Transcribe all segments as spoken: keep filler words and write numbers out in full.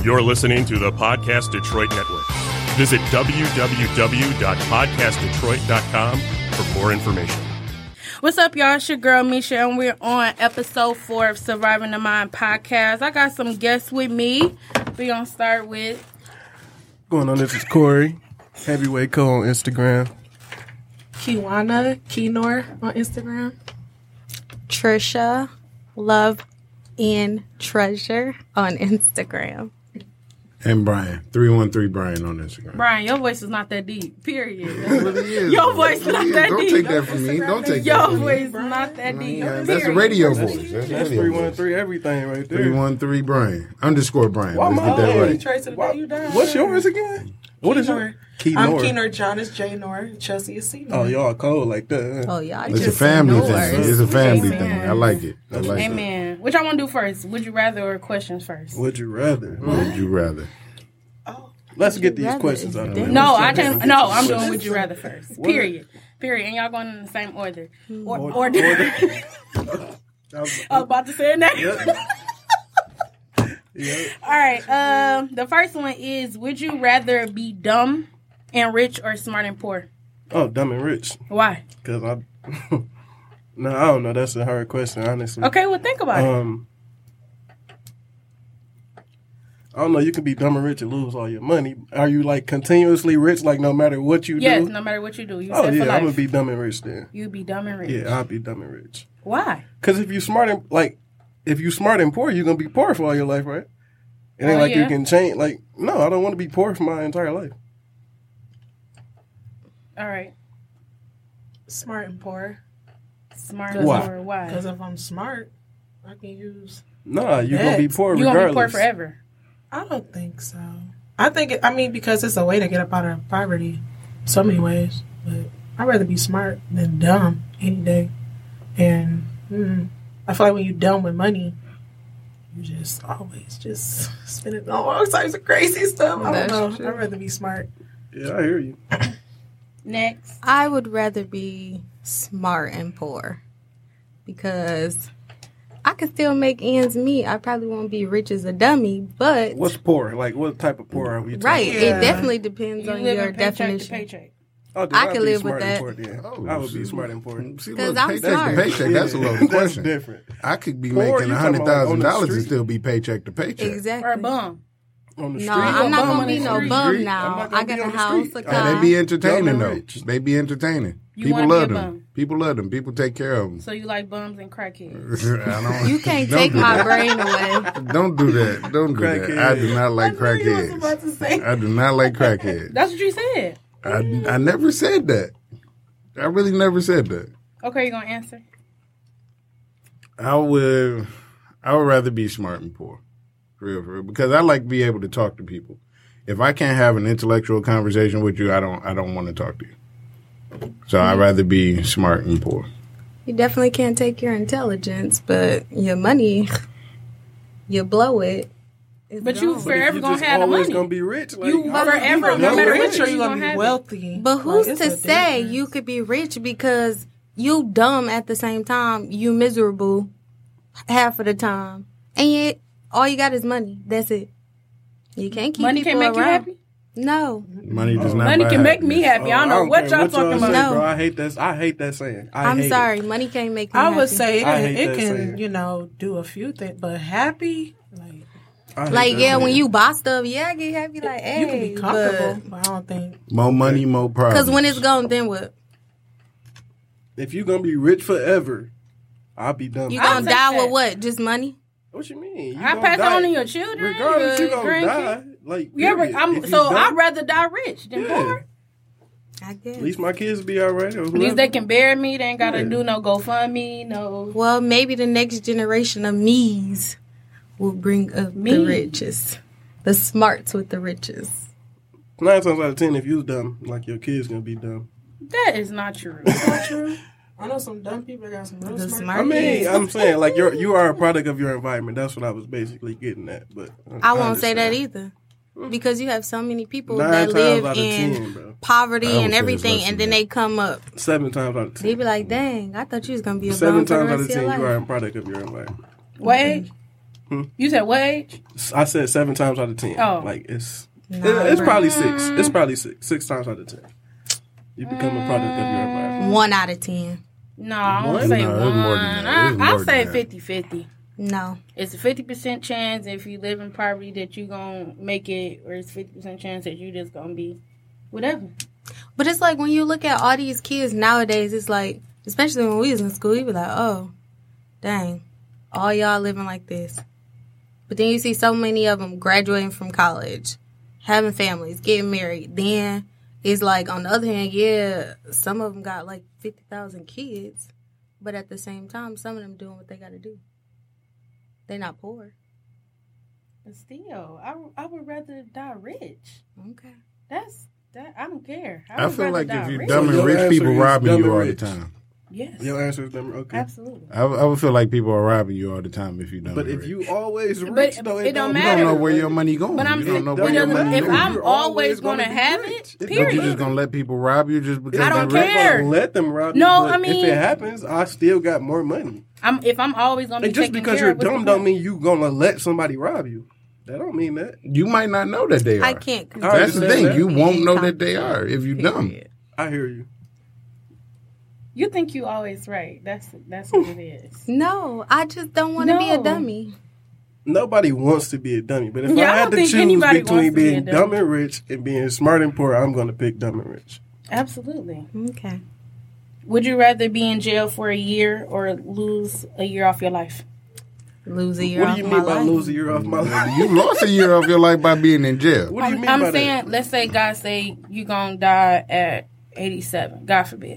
You're listening to the Podcast Detroit Network. Visit w w w dot podcast detroit dot com for more information. What's up, y'all? It's your girl, Misha, and we're on episode four of Surviving the Mind podcast. I got some guests with me. We're going to start with... Going on, this is Corey, Heavyweight Co on Instagram. Kiwana, Keynor on Instagram. Trisha, Love and Treasure on Instagram. And Brian, three one three Brian on Instagram. Brian, your voice is not that deep, period. That's what it is. Your voice is not that Don't deep. take that from me. Don't take Your that from voice me. is not that deep. Yeah, that's a radio voice. That's, That's radio three one voice. three everything right there. three one three Brian. Underscore Brian. Why Let's my get that name? right. Trace of the day you died. What's yours again? What is Keynor. your I'm Keynor? Keynor, John is J Nor, Chelsea is C Nor. Oh, y'all cold like that. Oh, y'all It's a just family know thing. us. It's a family Amen. thing. I like it. I like it. Amen. Which I want to do first? Would you rather or questions first? Would you rather? What would you rather? Let's get these rather questions is out of the way. No, Let's I get can't. these No, I'm questions. doing would you rather first. What? Period. Period. And y'all going in the same order. Or, Order. order. Order. I was about to say it next. Yeah. All right. Um, the first one is: would you rather be dumb and rich or smart and poor? Oh, dumb and rich. Why? Because I... no, I don't know. That's a hard question, honestly. Okay, well, think about it. Um, I don't know. You can be dumb and rich and lose all your money. Are you like continuously rich, like no matter what you Yes, do? no matter what you do, you Oh set yeah, for I'm gonna life. be dumb and rich then. You be dumb and rich. Yeah, I'll be dumb and rich. Why? Because if you smart and like, if you smart and poor, you're gonna be poor for all your life, right? It ain't Oh, like yeah. you can change. Like, no, I don't want to be poor for my entire life. All right. Smart and poor. Smart Why? or why? Because if I'm smart, I can use... Nah, you're gonna be Next. poor You regardless. gonna be poor forever. I don't think so. I think, it, I mean, because it's a way to get up out of poverty so many ways. But I'd rather be smart than dumb any day. And mm, I feel like when you're dumb with money, you just always just spend it on all types of crazy stuff. I don't That's know. true. I'd rather be smart. Yeah, I hear you. Next. I would rather be smart and poor because I can still make ends meet. I probably won't be rich as a dummy, but What's poor? Like, what type of poor are we talking right, Yeah. it definitely depends You on live your in paycheck to definition. paycheck. Oh, then I I'd can be live with smart and that. poor then. Oh, I would be see, smart and poor. See, 'Cause look, I'm paycheck smart. to paycheck. That's a loaded That's question. different. I could be Poor, making you a talking hundred about, like, on thousand the dollars and street? still be paycheck to paycheck. Exactly. Or a bum. On the No, street. I'm not bum gonna on be the no street. bum I'm now. not gonna I be got on a the house, street. a And And car. they be entertaining Dumb though. and rich. They be entertaining. You People wanna love be a them. bum. People love them. People take care of them. So you like bums and crackheads. I don't, You can't don't take do my that. brain away. Don't do that. Don't do that. I do not like I knew you was about crackheads. to say. I do not like crackheads. That's what you said. I, I never said that. I really never said that. Okay, you gonna answer? I would I would rather be smart and poor. For real, for real. Because I like to be able to talk to people. If I can't have an intellectual conversation with you, I don't I don't want to talk to you. So I'd rather be smart and poor. You definitely can't take your intelligence, but your money, you blow it. It's But you gone. forever you gonna just have the always money. gonna be rich. Like, You how- forever, you no gonna matter be what rich. you Or you gonna gonna have be it. wealthy. But who's Like, to it's a say difference. you could be rich because you dumb at the same time, you miserable half of the time, and yet all you got is money. That's it. You can't keep Money people can make you around. happy. No, Money does not Money buy can make happiness. me happy. I don't know don't what care y'all talking say, about. No. Bro, I hate that. I hate that saying. I I'm hate sorry, It. money can't make me I happy. would say it, I can, hate it that can, saying. you know, do a few things, but happy, like, I hate like that yeah, when saying. you buy stuff, yeah, I get happy. Like hey, you can be comfortable, but, I don't think. More money, more problems. because when it's gone, then what? if you gonna be rich forever, I'll be dumb. You I'll gonna take die that. with what? Just money? What you mean? You I gonna pass it die. on to your children, Regardless, you your gonna grandkids. die. Like Yeah, but period. I'm, If you so dumb, I'd rather die rich than Yeah. poor. I guess. At least my kids be all right. Or At least whoever. they can bury me. They ain't gotta Yeah. do no GoFundMe, no. Well, maybe the next generation of me's will bring up Me? the riches, the smarts with the riches. Nine times out of ten, if you dumb, like your kids gonna be dumb. That is not true. Not true. I know some dumb people that got some real The smart. smart I mean, kids. I'm saying like you're you are a product of your environment. That's what I was basically getting at. But I won't say that understand. either, because you have so many people Nine that times live out of in ten, bro. poverty I would and say it's everything, less and than then that. they come up. Seven times out of ten. They be like, "Dang, I thought you was gonna be a Seven bum for the times out rest of of ten, your you are life." a product of your environment. What age? You said what age? I said seven times out of ten. Oh. Like, it's it- Nah, it's bro. probably six. It's probably six. Six times out of ten. You become a product of your environment. One out of ten. No, I What? don't say No, one. it's more than that. I, It's more I than say that. fifty-fifty. No. It's a fifty percent chance if you live in poverty that you going to make it, or it's fifty percent chance that you just going to be whatever. But it's like when you look at all these kids nowadays, it's like, especially when we was in school, you be like, oh, dang, all y'all living like this. But then you see so many of them graduating from college, having families, getting married. Then it's like, on the other hand, yeah, some of them got like fifty thousand kids. But at the same time, some of them doing what they got to do. They're not poor. But still, I, I would rather die rich. Okay. That's that. I don't care. I would feel rather like die if you're rich. dumb and Your rich, answer people is robbing dumb you and all the rich. time. Yes, Your answer is number okay. absolutely. I, I would feel like people are robbing you all the time if you're dumb But and if rich. you always But rich, though, it don't You matter. don't know where your money going. But I'm you don't know saying, where it your doesn't- money if going. I'm You're always gonna going to be have rich. it, It But period. you're just gonna let people rob you just because I don't they're rich? care. Let them rob No, you. But I mean- if it happens, I still got more money. I'm if I'm always going to be And just taken because care you're of, what's dumb the don't point? mean you gonna let somebody rob you. That don't mean that. You might not know that they are. I can't. I That's the understand thing. that. You won't know that they are if you're dumb. I hear you. You think you always right. That's that's what it is. No, I just don't want to be a No. dummy. Nobody wants to be a dummy, but if Yeah, I I had don't to think choose anybody between wants to be a being dummy. dumb and rich and being smart and poor, I'm gonna pick dumb and rich. Absolutely. Okay. Would you rather be in jail for a year or lose a year off your life? Lose a year What off do you my mean by life. lose a year off my life? You lost a year of your life by being in jail. What do you I'm, mean I'm by saying, that? let's say God say you gonna die at eighty-seven. God forbid.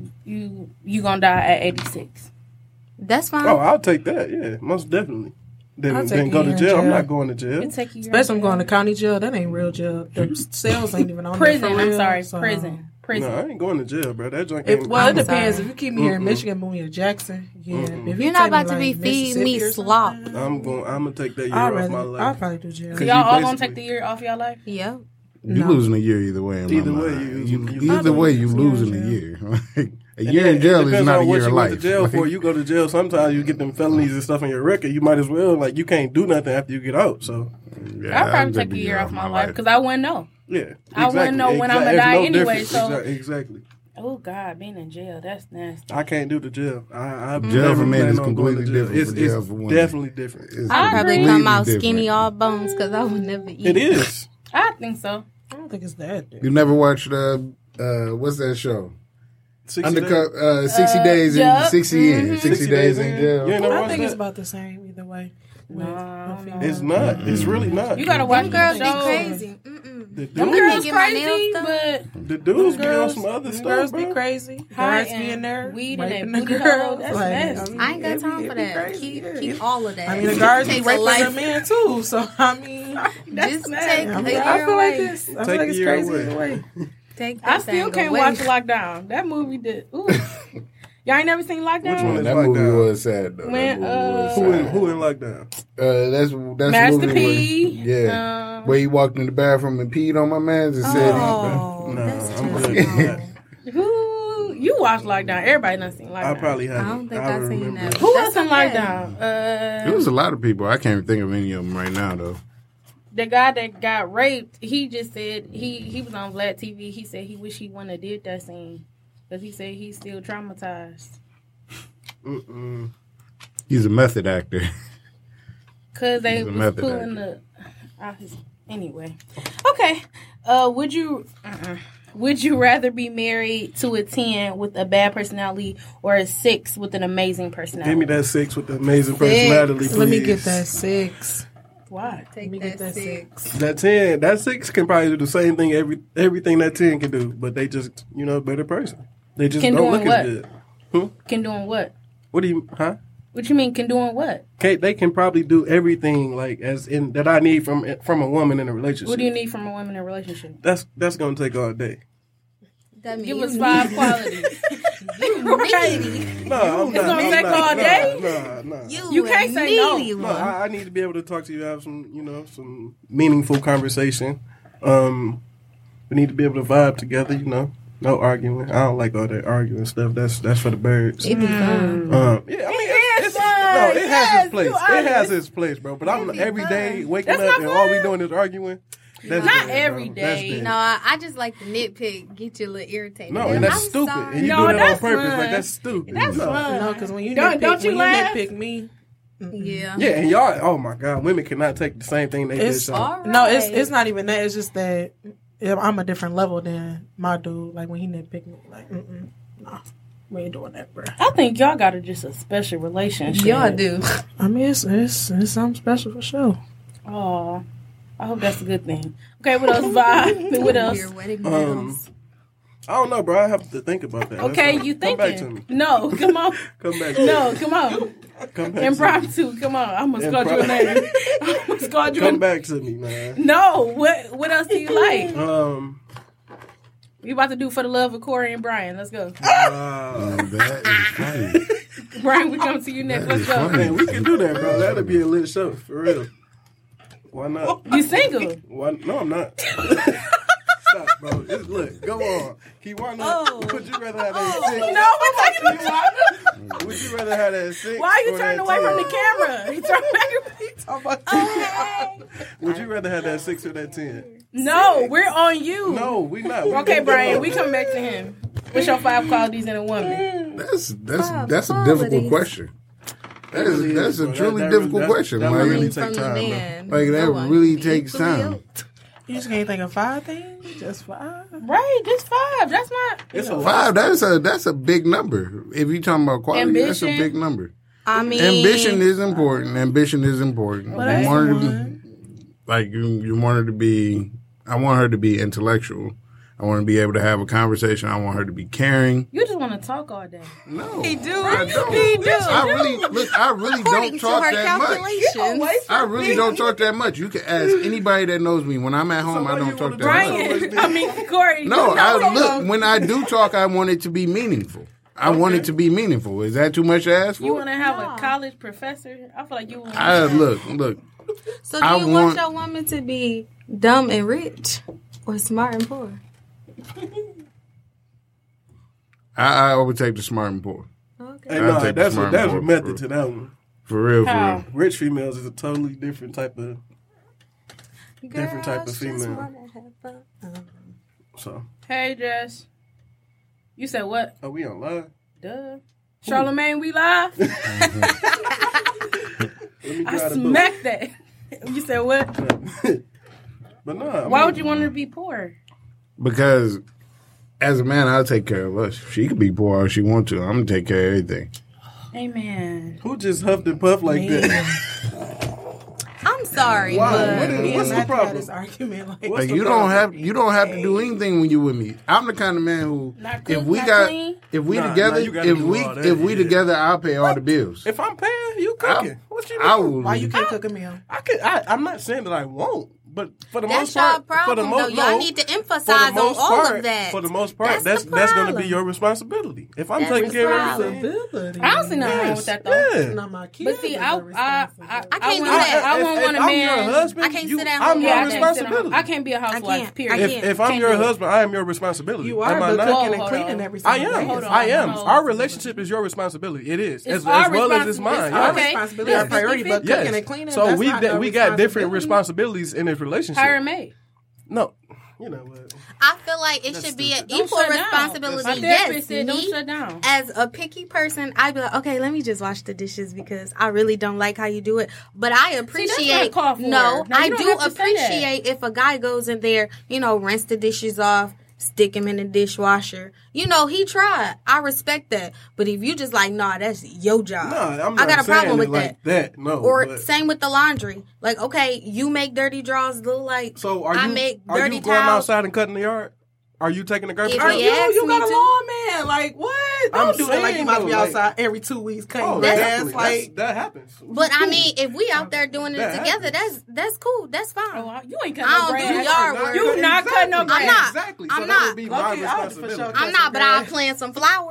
You you gonna die at eighty-six. That's fine. Oh, I'll take that. Yeah, most definitely. Then, I'll then take go a to year in jail. I'm jail. not going to jail. It take you. Especially I'm going to county jail. That ain't real jail. The cells ain't even on there prison. for I'm real, sorry, so- prison. Prison. No, I ain't going to jail, bro. That junk If, ain't. well, it I'm depends. sorry. If you keep me here in Michigan, move me to Jackson. Yeah. Mm-mm. If you You're not take about to like, be feeding me Mississippi or slop. something, I'm going. I'm gonna take that year I'd off my rather, I'll life. probably do jail. So 'Cause y'all you all gonna basically- take the year off your life? Yep. You No. losing a year either way. In Either my way, mind. you- You- you- either way, you Yeah, losing yeah. a year. Like, a And year then in jail it is depends not a on what year of you life. went to jail Like, for. You go to jail. Sometimes you get them felonies and stuff on your record. You might as well like you can't do nothing after you get out. So yeah, I'll probably I'd take a year off my life because I wouldn't know. yeah, I wouldn't exactly. know when I'ma Exactly. die It's no anyway, difference. so- Exa- exactly. Oh God, being in jail, that's nasty. I can't do the jail. I, I Jail never for men plan is on going to completely jail. different It's, from jail it's for women. definitely different. It's I I'd probably agree. come completely out different. skinny all bones because I would never eat. It is. I think so. I don't think it's that. You never watched uh, uh, what's that show? sixty Undercover, days. uh, sixty Uh, days yeah. in sixty in, sixty days in jail. You ain't never I watched think it's that? about the same either way. With- No, with no. females. It's not. It's really not. You gotta watch Them girls the be show. crazy. Mm-mm. The Them dudes, girls get my nails crazy, done. but the dudes be on girls, some other them stuff, girls bro. be crazy. High Guys be in there, and weed in raping that the booty girls. hole, that's like, nasty. mean, I ain't got it be- time it for be that. crazy, Keep, yeah. keep all of that. I mean, the guards be Take a raping life. their man too. So I mean, Just nasty. take I, a mean, year I feel like away. this. I Take feel like a it's year crazy away. either way. Take I that still thing can't away. watch Lockdown. That movie did. Ooh. Y'all ain't never seen Lockdown? Which one is That Lockdown? movie was sad though. When, that movie was uh, Who in, sad. who in lockdown? Uh, that's that's Master the movie P. Where, yeah, Um, where he walked in the bathroom and peed on my man and said, Oh, No, that's I'm just good with that. no. Who you watch Lockdown? Everybody done seen Lockdown. I probably I haven't. don't think I I've seen remember. that. Who That's else in okay. Lockdown? "It Uh, was a lot of people. I can't even think of any of them right now though." the guy that got raped. He just said he he was on Vlad T V. He said he wish he wouldn't have did that scene because he said he's still traumatized. Mm-mm. He's a method actor. Cause they He's a was method pulling the out his anyway. Okay. Uh, would you uh-uh. would you rather be married to a ten with a bad personality or a six with an amazing personality? Give me that six with the amazing personality, please. Let me get that six. Why? Let Take me that, get that six. six. That ten, that six can probably do the same thing every everything that ten can do, but they just you know better person. They just Can don't doing look what? as good. Hmm? Can doing what? What do you? Huh? What you mean? Can doing what? Okay, they can probably do everything like as in that I need from from a woman in a relationship. What do you need from a woman in a relationship? That's that's gonna take all day. That means Give you us five need- qualities. Right. No, I'm not. gonna I'm take not, all nah, day? Nah, nah. You, You can't a say no. needy No, one. I, I need to be able to talk to you, have some, you know, some meaningful conversation. Um, we need to be able to vibe together, you know. No arguing. I don't like all that arguing stuff. That's that's for the birds. It be fun. Um, yeah, I mean, it's, it's, no, it has Yes, its place. you It has honest. its place, bro. But I'm every day waking That's up not and all we fun. doing is arguing. That's Not dead, every bro. That's day. dead. No, I, I just like to nitpick, get you a little irritated. No, and that's I'm stupid. sorry. And you No, do that on that's purpose. fun. Like that's stupid. That's no. fun. No, because when you Don't- nitpick, don't you when laugh? you nitpick me, Yeah. Yeah, and y'all. Oh my God, women cannot take the same thing they It's- did. All right. no, it's it's not even that. It's just that I'm a different level than my dude. Like when he nitpick me, like, mm-mm, nah, we ain't doing that, bro. I think y'all got a, just a special relationship. Y'all do. I mean, it's it's, it's something special for sure. Oh, I hope that's a good thing. Okay, what else, Vi? What else? Your wedding Um, bells. I don't know, bro. I have to think about that. Okay, That's you all. Come back to me. thinking? No, come on. Come back. To No, me. come on. Come back. To me. Impromptu, come on. I'm gonna call you a name. I'm gonna call you a Come back to me, man. No, what what else do you like? Um. We about to do For the Love of Corey and Brian. Let's go. Uh, Oh, that is funny. Brian, we come to you next. Let's go. man, we can do that, bro. That'd be a lit show for real. Why not? You single? Why? No, I'm not. Stop, bro. It's, look, go on. Kiwana, Oh. would you rather have that six? No, we're talking about. Would you rather have that six? Why are you or turning that away from ten? the camera? You turn back. Would you rather have that six or that ten? No, we're on you. No, we not. We Okay, gonna Brian, go. we come back to him. What's your five qualities in a woman? That's that's Wow, that's a qualities. difficult question. That is really that's is, a bro. truly That- that difficult really- question. that Like, really Coming take from the time, bro. man. Like, that no one really can takes equally time. out. You just can't think of five things, just five. Right, just five. That's not. It's a lot. Five. That's a that's a big number. If you're talking about quality, that's a Ambition. big number. I mean, Ambition is important. Ambition is important. Well, You that's want her the to one. be, like you, you want her to be. I want her to be intellectual. I want to be able to have a conversation. I want her to be caring. You just want to talk all day. No, He do. I don't. He do. I really look. I really according don't to talk her that much. calculations. I really don't talk that much. You can ask anybody that knows me. When I'm at home, why I you don't talk wanna that Brian. much. Brian, I mean Corey. No, you know I him. look. When I do talk, I want it to be meaningful. I want it to be meaningful. Is that too much to ask for? You want to have a college professor? I feel like you. Want I look, look. So do I you want, want- your woman to be dumb and rich or smart and poor? I, I would take the smart and poor. Okay. Hey, I'll no, take the that's a, smart that's a board, method bro. to that one. For real, for How? real. Rich females is a totally different type of. Different type of Girls just female. wanna have fun. So, Hey, Jess. You said what? are we on live? Duh. Charlemagne, we live. Let me I grab the book. smacked that. You said what? But no, I Why mean, would you want her to be poor? Because as a man, I'll take care of us. She could be poor if she want to. I'm gonna take care of everything. Amen. Who just huffed and puffed like that? I'm sorry, Why? but What is- Me what's and the Matthew had problem? this argument like, What's Like the you problem? don't have you don't have to do anything when you with me. I'm the kind of man who Not cook, if we not got clean? if we Nah, together nah, you gotta if do we all that, if we yeah. together I'll pay all the bills. If I'm paying, you I, cooking. What you I mean? will. why you can't cook a meal? I could. I, I'm not saying that I won't, but for the that's most part, your problem, for the most, though. Y'all no, need to for the emphasize on most all part, of that. For the most part, That's that's the that's, going to problem. be your responsibility. If I'm That's taking care of problem. everything, Responsibility. I don't see nothing wrong yes, with that though. yeah. Not my kids. But see, I, are I, responsible. I, I can't do want- that. I if, won't if want a I'm man. your husband, I can't you, sit at I'm home your Yeah, I all can't, day. sit on- responsibility. I can't be a housewife. can't. Period. I if can't. if I'm Can't your do it. husband, I am your responsibility. You am are, I but not? cooking Hold and cleaning on. every I single am. day. Hold on, I am. hold on. Our relationship is your responsibility. It is, It's as, our as well as it's responsi- mine. it's Our our yes. responsibility, our priority, but Yes. cooking and cleaning. So that's we not that no we got different responsibility. responsibilities in this relationship. Hire a maid. No, you know what? I feel like it That's should be an stupid. Don't equal shut down. responsibility. My Yes, therapist said don't me shut down. as a picky person, I'd be like, okay, let me just wash the dishes because I really don't like how you do it. But I appreciate. called for. No, Now, you I don't do have to say that. appreciate if a guy goes in there, you know, rinse the dishes off, stick him in the dishwasher. You know, he tried. I respect that. But if you just like, nah, that's your job. No, I'm not I got a saying problem it with like that. that. No, Or but- same with the laundry. Like, okay, you make dirty drawers look like So are I you make are dirty you going towels. outside and cutting the yard? Are you taking the garbage If out? he You, asks you got me a to- lawn man. Like, what? I'm Don't do it like you saying, about to be though, like- outside every two weeks cutting Oh, grass. definitely. That's- Like, that happens. But I mean, if we out there doing it That together, happens. that's that's cool. That's fine. Oh, you ain't cutting I no don't grass. do yard work. You not cutting no grass. I'm not. Exactly. I'm so not. that would be my Low-key, I would for responsibility. sure I'm not, but I'll plant some flowers.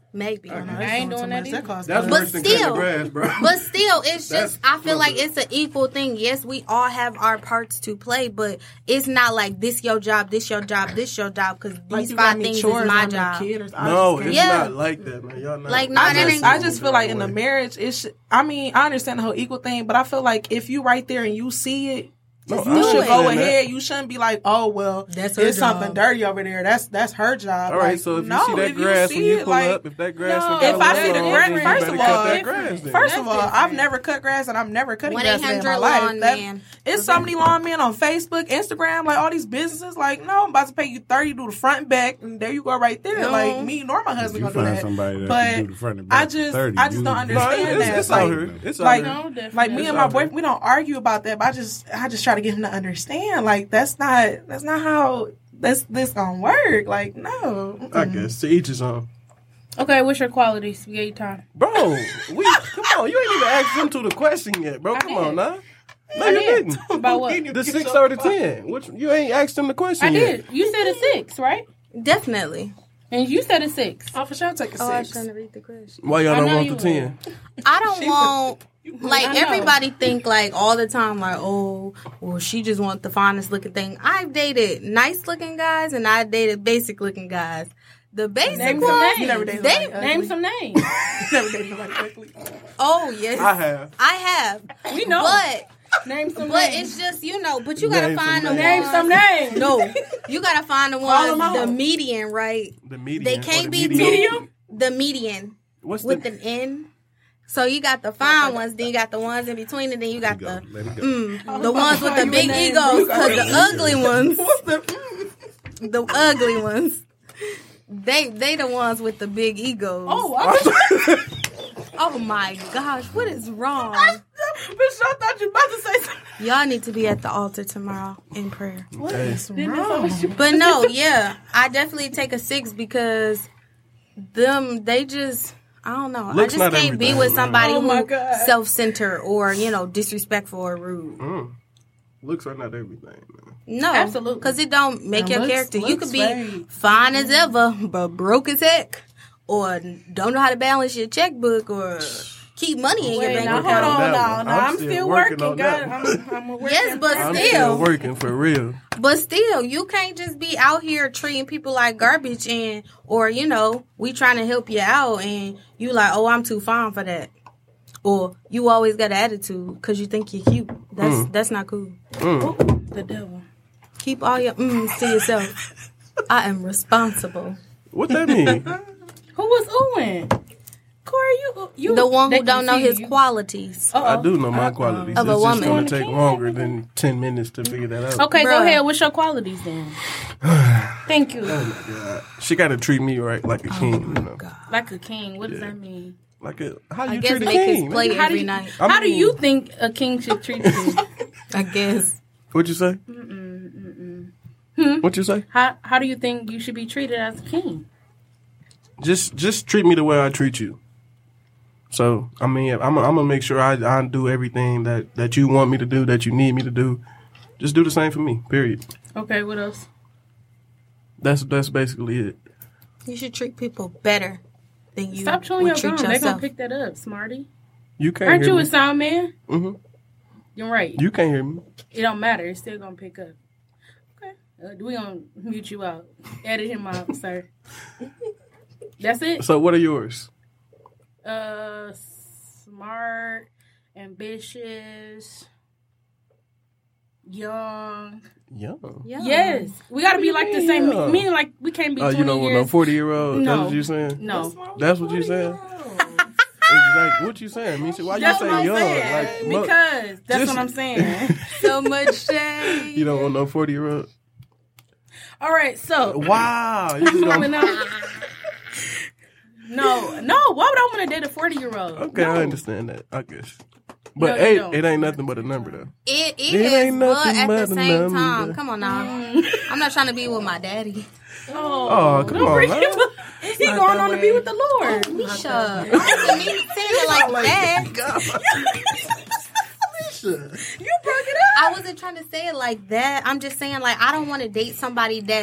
Maybe. I, know, I that's ain't doing doing too that much. either. That costs That's too But worse than still- cutting the grass, bro. But still, it's That's just, I feel like closer. it's an equal thing. Yes, we all have our parts to play, but it's not like this your job, this your job, this your job, because Like these you five got me things is chores my on the job. kid or- I No, just it's Yeah. not like that, man. Y'all not. Like, nah, I that just, ain't- I just feel like in the way. marriage, it should, I mean, I understand the whole equal thing, but I feel like if you right there and you see it, No, you I should understand go that. ahead. You shouldn't be like, oh well, That's her there's job. something dirty over there. That's that's her job. All right, Like, so if no, you see that if grass see when you it, pull like, up, if that grass No, done got if I see the long, grass, then you first better of cut all, that grass then. First That's of all, I've different. never cut grass and I'm never cutting one grass eight in my hundred life. lawn That- man. It's so many lawn men on Facebook, Instagram, like all these businesses. Like, no, I'm about to pay you thirty to do the front and back, and there you go right there. No. Like me nor my If husband you gonna do find that. somebody that But can do the front and back I for just, thirty, I just you- don't No, understand it's, that. it's like, out here. It's like- out No, here. definitely. like me It's and my out here. boyfriend, we don't argue about that. But I just, I just try to get him to understand. Like that's not, that's not how this this gonna work. Like no, I Mm-mm. guess to each his own. Okay, what's your qualities? We gave you time. Bro, we come on. You ain't even asked them to the question yet, bro. I Come did. on, now. No, I you did. didn't. About what? The six or the ten? Which you ain't asked them the question I yet. did. You said a six, right? Definitely. And you said a six. Oh, for sure, take a Oh, I was six. trying to read the question. Why y'all I don't know want you the ten? I don't want like I know. everybody think like all the time like, oh, well, she just want the finest looking thing. I've dated nice looking guys and I dated basic looking guys. The basic Name some ones, names. You never dated they somebody ugly. Name some names. You never dated nobody ugly. oh yes, I have. I have. We know. But Name some but names. it's just you know. But you gotta Name some find the names. Name ones. some names. No, you gotta find the Call 'em ones the out. median, right? The median. They or can't the be medium. Medium? The median What's with the? an N. So you got the fine ones, then you got the ones in between, and then you got Go. the Let it go. mm, the ones with the you big a name, egos. bro. Because the ugly ones, What's the? Mm. the ugly ones, they they the ones with the big egos. Oh, I Oh my gosh, what is wrong? Bitch, I thought you about to say something. Y'all need to be at the altar tomorrow in prayer. What Hey. is wrong? But no, yeah, I definitely take a six because them they just I don't know. Looks I not just can't be everything, with man. somebody Oh my who God. self-centered or you know disrespectful or rude. Mm. Looks are not everything, man. No, Absolutely. because it don't make And your looks- character. You looks could be fade. fine as ever, but broke as heck, or don't know how to balance your checkbook, or keep money in your Wait, bank now hold account. on, that now, one. now. I'm I'm still still working working. on God, that I'm, I'm a working. Yes, but I'm Still. still working for real. But still, you can't just be out here treating people like garbage, and or you know, we trying to help you out, and you like, oh, I'm too fine for that, or you always got an attitude because you think you're cute. That's Mm. that's not cool. Mm. the devil. Keep all your mms to yourself. I am responsible. What that mean? Who was Owen? Corey, you you The one they who don't can know see his you. qualities. Uh-oh. I do know my qualities. Of a it's just woman. going to take longer than ten minutes to figure that out. Okay, go Bruh. ahead. What's your qualities then? Thank you. Yeah. She got to treat me right like a king, you know. Like a king. What does Yeah. that mean? Like a how I you guess treat a make his king? play man. How do every you, night. I how do mean- you think a king should treat you? I guess. What you say? What you say? how how do you think you should be treated as a king? Just just treat me the way I treat you. So I mean, I'm I'm gonna make sure I I do everything that that you want me to do, that you need me to do. Just do the same for me. Period. Okay, what else? That's that's basically it. You should treat people better than you Stop chewing would your treat gum. They're gonna yourself. pick that up, smarty. You can't Aren't hear you me. a sound man? hmm You're right. You can't hear me. It don't matter. It's still gonna pick up. Okay, uh, we gonna mute you out. Edit him out, sir. That's it. So what are yours? Uh, smart, ambitious, young. Young. Yeah. Yes, we gotta be What like do the you same. mean young? Meaning, like we can't be Oh, twenty you don't want no years. forty year old. No. That's what you saying? No, That's what you saying. Exactly. What you saying? Misha? Why you that's say what I'm young? saying. Like mo- because that's just- what I'm saying. So much shade. you don't want no forty year old. All right, so Wow. You just you wanna don't, know? No, no. Why would I want to date a forty year old? okay, I understand that. I guess. But No, you hey, don't. it ain't nothing but a number though. It is, It ain't but nothing at but the a same number. time, come on now. I'm not trying to be with my daddy. Oh, Oh, come don't on, bring man. him up. He not going that on to way. be with the Lord. Misha, I wasn't even saying it like that. You broke it up. I wasn't trying to say it like that. I'm just saying, like, I don't want to date somebody that's,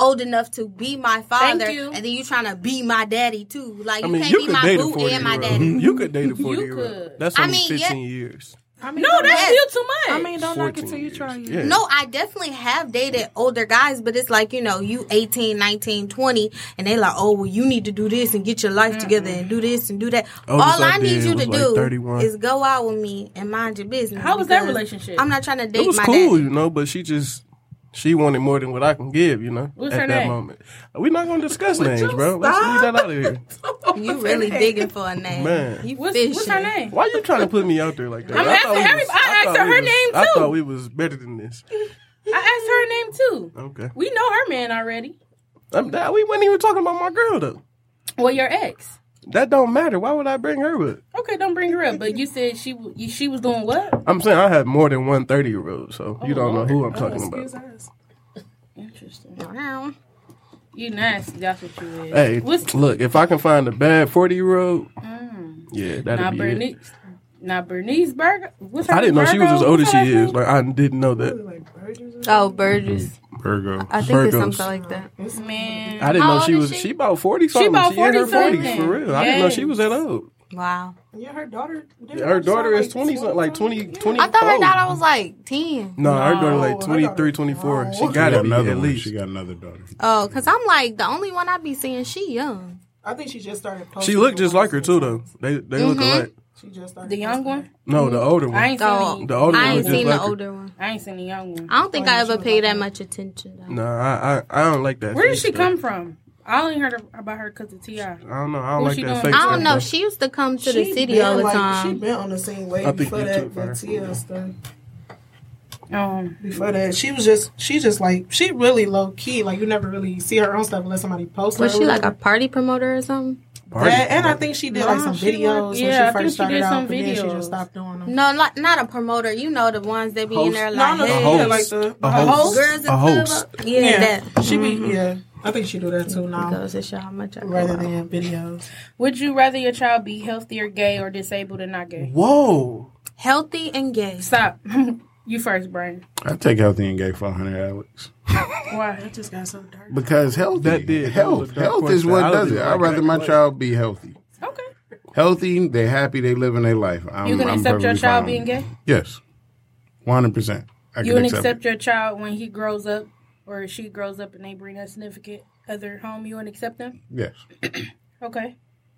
old enough to be my father, you. and then you trying to be my daddy too. Like I you mean, can't you be could my date a boo forty and my year daddy. old. You could date a forty You year old. could. That's I only mean, yeah. fifteen years. I mean, No, don't that's knock- still too much. I mean, don't knock it till fourteen you try years. it. Yeah. No, I definitely have dated older guys, but it's like, you know, you eighteen, nineteen, twenty, and they like, oh, well, you need to do this and get your life together and do this and do that. Oldest All I I need did you was to like do thirty-one. is go out with me and mind your business. How was that because relationship? I'm not trying to date It was my cool, daddy. you know, but she just she wanted more than what I can give, you know, What's at her that name? moment. We're not gonna discuss Would names, you bro. Let's stop? leave that out of here. You really digging for a name. Man. You What's, fishing. what's her name? Why you trying to put me out there like that? I'm I asking thought we everybody- I asked thought her we her was- name, I too. thought we was better than this. I asked her name too. Okay. We know her man already. I'm, that, we weren't even talking about my girl though. Well, your ex. That don't matter. Why would I bring her up? Okay, don't bring her up. But you said she w- you, she was doing what? I'm saying I had more than one thirty year old, so you Oh, don't know who I'm Lord. talking Excuse about. us. Interesting. Wow. You nasty. That's what you is. Hey, What's look, if I can find a bad forty year old, mm, yeah, that'd not be it. Bernice? Not Bernice Burger. What's her I didn't know she was Virgo? as old as What's she her last is. name? Like I didn't know that. Like Burgess or Oh, Burgess. Virgo. I think it's Virgos. something like that. Man, I didn't How know old she is was. she? She about forty something. about She in her forty forties something. for real. I didn't know she Yes. was that old. Wow. Yeah, her daughter. Her daughter is twenty something, like twenty, twenty. I thought her daughter was like ten. No, her daughter No, like her twenty-three, daughter's twenty-four. grown. She She gotta got be another at one. least. She got another daughter. Oh, because I'm like, the only one I be seeing, she young. I think she just started. She posting looked just the like her ones too, that- though. They they look Mhm. alike. She just started. The young posting one. No, the older one. I ain't seen Oh, the, The older I one ain't was just seen like the her. older one. I ain't seen the young one. I don't think Oh, I yeah, ever she was paid like that that. much attention. Though. No, I, I I don't like that. Where did fake she stuff. come from? I only heard about her because of T I. I don't know. I don't Who's like she that doing? fake I stuff. don't know. though. She used to come to She the city been, all the like, time. She been on the scene way I think before you that, took her. that Tia stuff. Um, Before that, she was just she just like she really low key. Like you never really see her own stuff unless somebody posts her. Was or she like a whatever. party promoter or something? Party. That, and I think she did like Nah, some she videos worked- when yeah, I she think first she started did out, some but then she videos. just stopped doing them. No, not not a promoter. You know the ones that be in Host. there No, like, no, hey, A host. like the, A host. girls in A host. club. Yeah, Yeah, that. she be yeah. I think she do that too now, Goes to show how much I rather know. than videos. would you rather your child be healthy or gay or disabled or not gay? Whoa. Healthy and gay. Stop. You first, Brian. I take healthy and gay for one hundred, Alex. Why? It just got so dark. Because healthy, That did- that was health, a dark health is question. what I don't does it. even I'd like rather that my question. child be healthy. Okay. Healthy, they're happy, they living their life. I'm, You can I'm accept your perfectly child fine. being gay? Yes, one hundred percent. I You can would accept, accept it. your child when he grows up or she grows up and they bring a significant other home, you would accept them? Yes. Okay.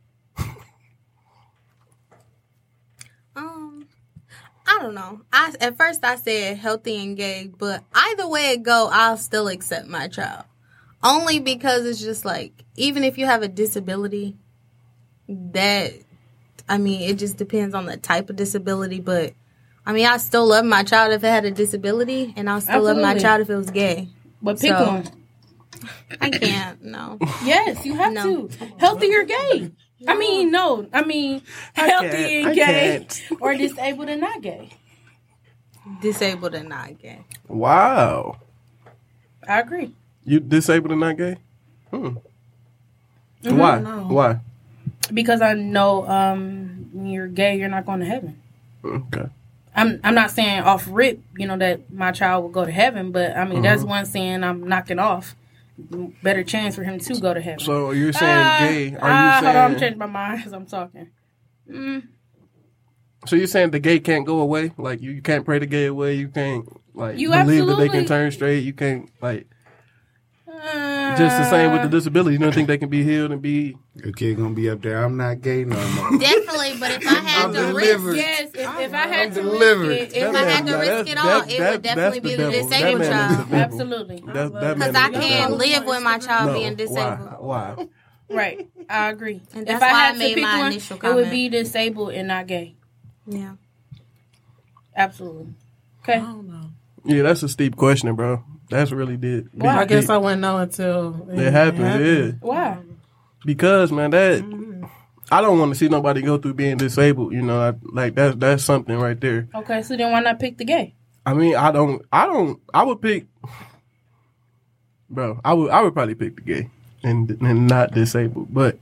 Um, I don't know. I at first I said healthy and gay, but either way it go, I'll still accept my child. Only because it's just like, even if you have a disability, that, I mean, it just depends on the type of disability, but I mean, I still love my child if it had a disability, and I'll still love my Absolutely. child if it was gay. But pick So- one. I can't, no. Yes, you have No. to. Healthy or gay. I mean, no. I mean, I healthy can't. and I gay can't. or disabled and not gay. Disabled and not gay. Wow. I agree. You disabled and not gay? Hmm. Mm-hmm. Why? No. Why? Because I know um, when you're gay, you're not going to heaven. Okay. I'm I'm not saying off rip, you know, that my child will go to heaven, but I mean, that's one saying I'm knocking off. Better chance for him to go to heaven. So you're saying Ah, gay? Are ah, you hold on, I'm saying? changing my mind as I'm talking. Mm, So you're saying the gay can't go away? Like you can't pray the gay away? You can't like You believe that they can absolutely- turn straight? You can't like uh, just the same with the disability. You don't think they can be healed and be? Your kid gonna be up there. I'm not gay no more. Definitely, but if I had I'm to delivered. risk, Yes, if, if I had to delivered. risk it, if if I I had to That man- risk it that- all, that- it that- would definitely that's be the the devil. disabled That man is child. the devil. absolutely. That, that Because man I is the can't devil. live with my child No, being disabled. Why? Why? Right, I agree. And If that's I why I had to made pick my one, initial it would comment. be disabled and not gay. Yeah. Absolutely. Okay. I don't know. Yeah, that's a steep question, bro. That's really did. Why? I guess I wouldn't know until It happened. Yeah. Why? Because man, that I don't want to see nobody go through being disabled. You know, I, like that's that's something right there. Okay, so then why not pick the gay? I mean, I don't, I don't, I would pick, bro. I would, I would probably pick the gay and and not disabled. But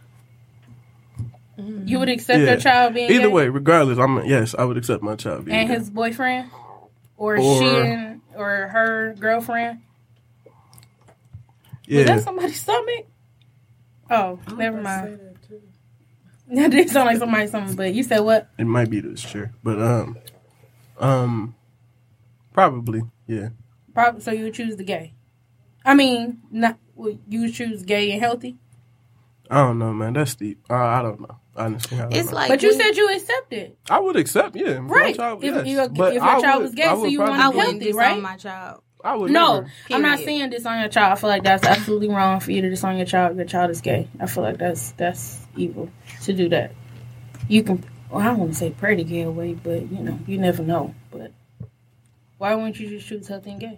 You would accept yeah, your child being either gay? way, regardless, I'm yes, I would accept my child being And gay. his boyfriend? Or, Or- she and, or her girlfriend? Yeah. Was that somebody's stomach? Oh, never mind. That did sound like somebody's stomach, but you said what? It might be this chair, but um, um, probably yeah. Probably. So you would choose the gay. I mean, not. Would you choose gay and healthy? I don't know, man. That's deep. I, I don't know. Honestly, I don't It's know. like But you when- said you accepted, I would accept, yeah. My right? child, if, yes. you, if But your I child would- was gay, I so would you probably- want I him wouldn't healthy, disown right? my child. I would No, never. I'm not Period. saying disown your child. I feel like that's absolutely wrong for you to disown your child. Your child is gay. I feel like that's that's evil to do that. You can. Well, I don't want to say pray to get away, but you know, you never know. But why wouldn't you just choose healthy and gay?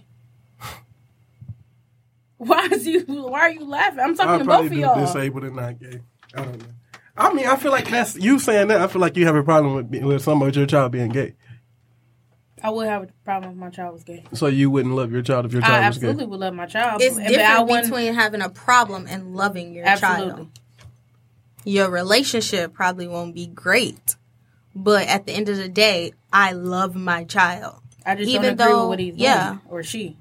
Why is you? Why are you laughing? I'm talking I'd to both probably of do y'all. disabled and not gay. I don't know. I mean, I feel like that's you saying that. I feel like you have a problem with be- with some of your child being gay. I would have a problem if my child was gay. So you wouldn't love your child if your I child was absolutely gay. would love my child. It's but I different wouldn't- between having a problem and loving your Absolutely. child. Your relationship probably won't be great, but at the end of the day, I love my child. I just even don't agree though- with what he's yeah. doing or she.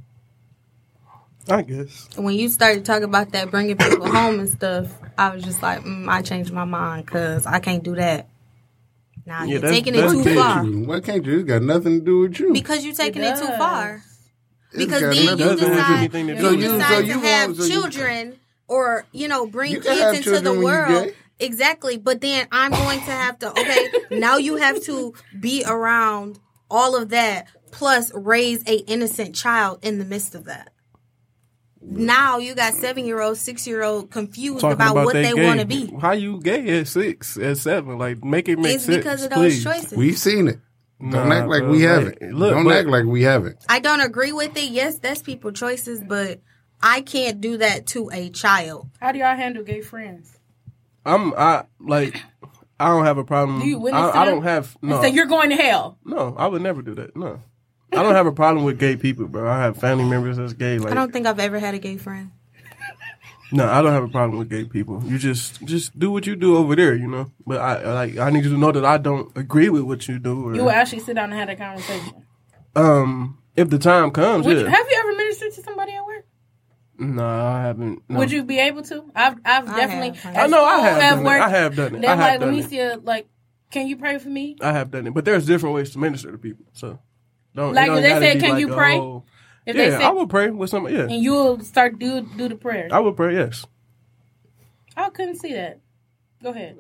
I guess. When you started talking about that bringing people home and stuff, I was just like, mm, I changed my mind because I can't do that. Now Yeah, you're that's- taking it that's too big. far Why can't you? It's got nothing to do with you. because you're taking it, too does. far. It's Because got then nothing you to Doesn't do with have decide, anything to you do with it. decide So to you have want- so you- children or, you know, bring You can kids have into the children when you're world. gay. Exactly. But then I'm going to have to, okay, now you have to be around all of that plus raise a innocent child in the midst of that. Now you got seven-year-old, six-year-old confused Talking about, what they they gay. want to be. How you gay at six, at seven? Like, make it make It's sense. because of those please. choices. We've seen it. Don't Nah, act like bro, we like, haven't. look, Don't but- act like we haven't. I don't agree with it. Yes, that's people's choices, but I can't do that to a child. How do y'all handle gay friends? I'm I like I don't have a problem. Do you witness I, to I them? don't have no. Say you're going to hell. No, I would never do that. No, I don't have a problem with gay people, bro. I have family members that's gay. Like, I don't think I've ever had a gay friend. no, I don't have a problem with gay people. You just just do what you do over there, you know. But I like I need you to know that I don't agree with what you do. Or, You will actually sit down and have that conversation. um, if the time comes, Would yeah. you, have you ever ministered to somebody at work? no, I haven't. No. Would you be able to? I've I've I definitely. have. at I know I school, have at done it. work, I have done it. They're I have like, done it. Leticia, like, can you pray for me? I have done it, but there's different ways to minister to people. So, don't Like, it don't if they gotta say, be "Can like you a pray?" whole- If yeah, they say, I would pray with somebody. Yeah, and you'll start do do the prayer. I would pray. Yes. I couldn't see that. Go ahead.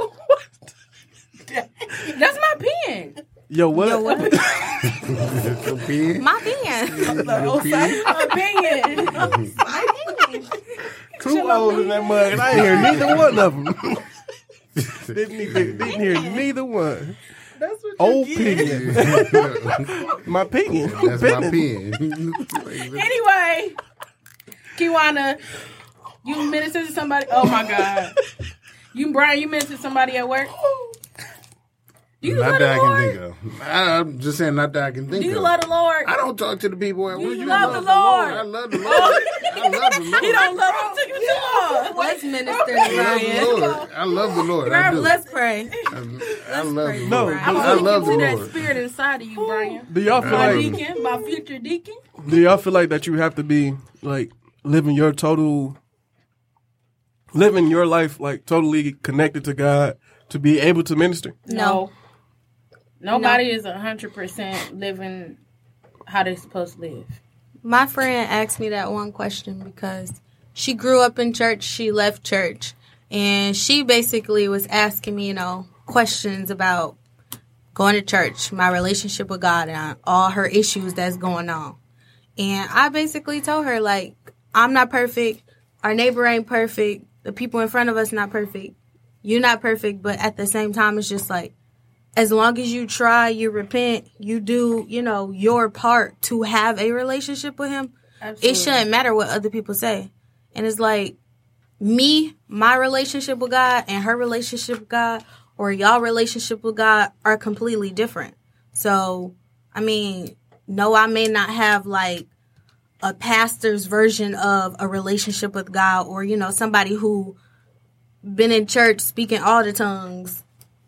That's my pen. Yo, what? Yo, what? Your pen? My pen. Your pen? My pen. Two old in that mug, and I ain't hear neither one of them. didn't, even, didn't hear neither one. That's what Old you get. pinion. My pinion. That's my Pinion. pen. Anyway, Kiwana, you minister to somebody. Oh my God. You, Brian, you minister to somebody at work. Do you Not love that the I can Lord? think of. I, I'm just saying, not that I can think Do you of. love the Lord? I don't talk to the people at You work. love the Lord. I love the Lord. I love the Lord. He don't love him too too long. Let's minister to I love the Brian. Lord. I love the Lord. I do. Let's pray. I, I love the No, Lord. but I look- I want love to the see that Lord. spirit inside of you, Brian. Do y'all feel My like? deacon, my future deacon. Do y'all feel like that you have to be like living your total, living your life like totally connected to God to be able to minister? No. Nobody is a hundred percent living how they're supposed to live. My friend asked me that one question because she grew up in church, she left church, and she basically was asking me, you know, questions about going to church, my relationship with God, and all her issues that's going on. And I basically told her, like, I'm not perfect, our neighbor ain't perfect, the people in front of us not perfect, you're not perfect, but at the same time, it's just like, as long as you try, you repent, you do, you know, your part to have a relationship with him, Absolutely. it shouldn't matter what other people say. And it's like, me, my relationship with God and her relationship with God or y'all relationship with God are completely different. So, I mean, no, I may not have like a pastor's version of a relationship with God or, you know, somebody who been in church speaking all the tongues.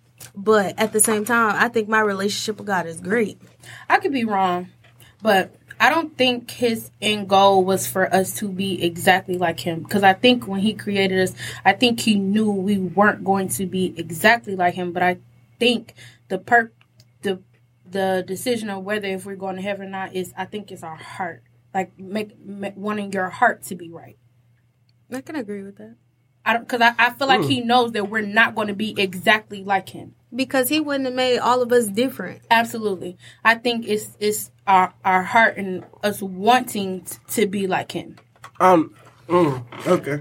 But at the same time, I think my relationship with God is great. I could be wrong, but I don't think his end goal was for us to be exactly like him. Because I think when he created us, I think he knew we weren't going to be exactly like him. But I think the per the the decision of whether if we're going to heaven or not is, I think, it's our heart. Like make, make wanting your heart to be right. I can agree with that. I don't because I, I feel like mm. he knows that we're not going to be exactly like him. Because he wouldn't have made all of us different. Absolutely. I think it's it's our our heart and us wanting t- to be like him. Um. Mm, okay.